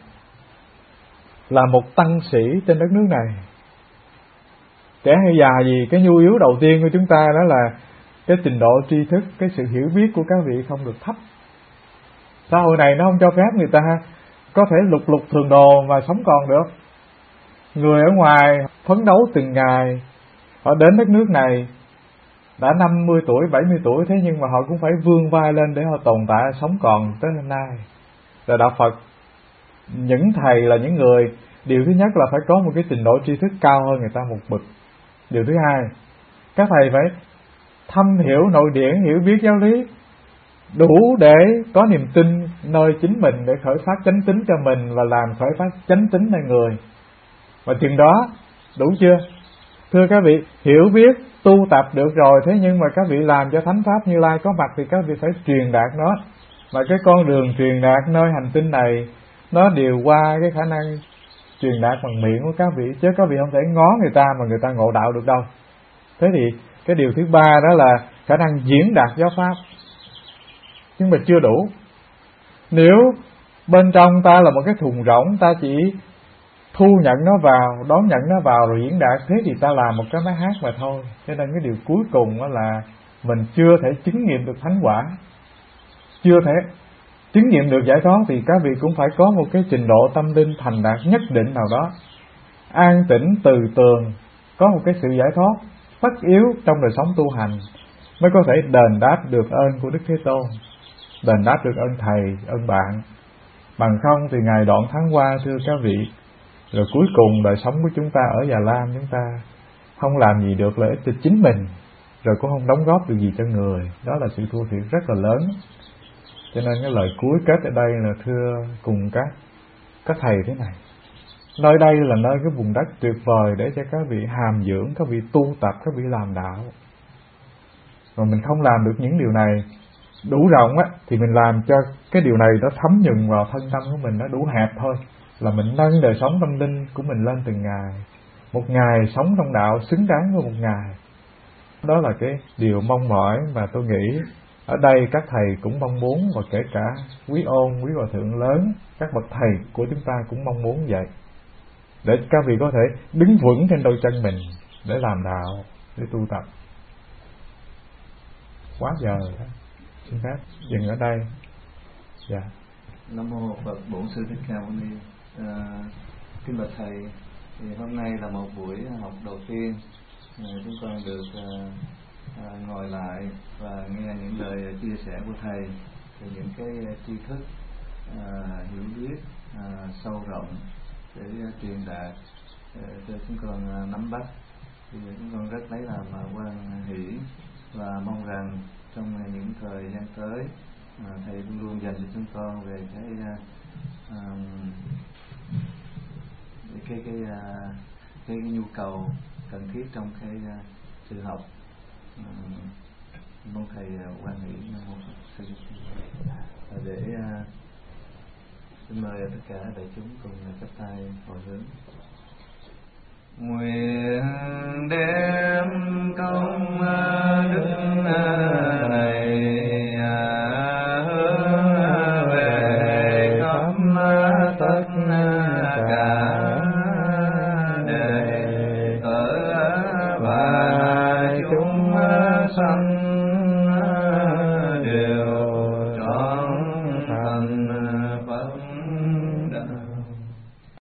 Là một tăng sĩ trên đất nước này, trẻ hay già gì, cái nhu yếu đầu tiên của chúng ta đó là cái trình độ tri thức, cái sự hiểu biết của các vị không được thấp. Xã hội này nó không cho phép người ta có thể lục lục thường đồ mà sống còn được. Người ở ngoài phấn đấu từng ngày, họ đến đất nước này đã năm mươi tuổi, bảy mươi tuổi, thế nhưng mà họ cũng phải vươn vai lên để họ tồn tại, sống còn tới hôm nay. Rồi đạo Phật, những thầy là những người, điều thứ nhất là phải có một cái trình độ tri thức cao hơn người ta một bậc. Điều thứ hai, các thầy phải thâm hiểu nội điển, hiểu biết giáo lý đủ để có niềm tin nơi chính mình, để khởi phát chánh tín cho mình và làm khởi phát chánh tín nơi người. Và chừng đó đủ chưa? Thưa các vị, hiểu biết tu tập được rồi, thế nhưng mà các vị làm cho Thánh Pháp Như Lai có mặt thì các vị phải truyền đạt nó. Mà cái con đường truyền đạt nơi hành tinh này nó đều qua cái khả năng truyền đạt bằng miệng của các vị, chứ các vị không thể ngó người ta mà người ta ngộ đạo được đâu. Thế thì cái điều thứ ba đó là khả năng diễn đạt giáo pháp, nhưng mà chưa đủ. Nếu bên trong ta là một cái thùng rỗng, ta chỉ thu nhận nó vào, đón nhận nó vào rồi diễn đạt, thế thì ta làm một cái máy hát mà thôi. Cho nên cái điều cuối cùng đó là mình chưa thể chứng nghiệm được thánh quả, chưa thể chứng nghiệm được giải thoát, thì các vị cũng phải có một cái trình độ tâm linh thành đạt nhất định nào đó, an tĩnh từ tường, có một cái sự giải thoát tất yếu trong đời sống tu hành, mới có thể đền đáp được ơn của Đức Thế Tôn, đền đáp được ơn thầy, ơn bạn. Bằng không thì ngày đoạn tháng qua, thưa các vị, rồi cuối cùng đời sống của chúng ta ở Già Lam, chúng ta không làm gì được lợi ích cho chính mình, rồi cũng không đóng góp được gì cho người. Đó là sự thua thiệt rất là lớn. Cho nên cái lời cuối kết ở đây là thưa cùng các các thầy thế này: Nơi đây là nơi cái vùng đất tuyệt vời để cho các vị hàm dưỡng, các vị tu tập, các vị làm đạo. Mà mình không làm được những điều này đủ rộng á, thì mình làm cho cái điều này nó thấm nhuần vào thân tâm của mình, nó đủ hẹp thôi, là mình nâng đời sống tâm linh của mình lên từng ngày. Một ngày sống trong đạo xứng đáng với một ngày. Đó là cái điều mong mỏi mà tôi nghĩ ở đây các thầy cũng mong muốn, và kể cả quý ôn, quý hòa thượng lớn, các bậc thầy của chúng ta cũng mong muốn vậy, để các vị có thể đứng vững trên đôi chân mình để làm đạo, để tu tập. Quá giờ đó. Xin phép dừng ở đây. Dạ. Nam mô Phật Bổn Sư Thích Ca Mâu Ni. À, kính bạch thầy, thì hôm nay là một buổi học đầu tiên, à, chúng con được à, à, ngồi lại và nghe những lời chia sẻ của thầy về những cái tri thức à, hiểu biết à, sâu rộng để truyền đạt cho chúng con à, nắm bắt. Thì chúng con rất lấy làm hoan hỷ và mong rằng trong những thời gian tới, à, thầy luôn luôn dành cho chúng con về cái à, cái cái, cái, cái, cái nhu cầu cần thiết trong cái uh, sự học. À, mong thầy uh, quan hỷ một sự để uh, xin mời tất cả đại chúng cùng chắp tay hồi hướng. Nguyện đến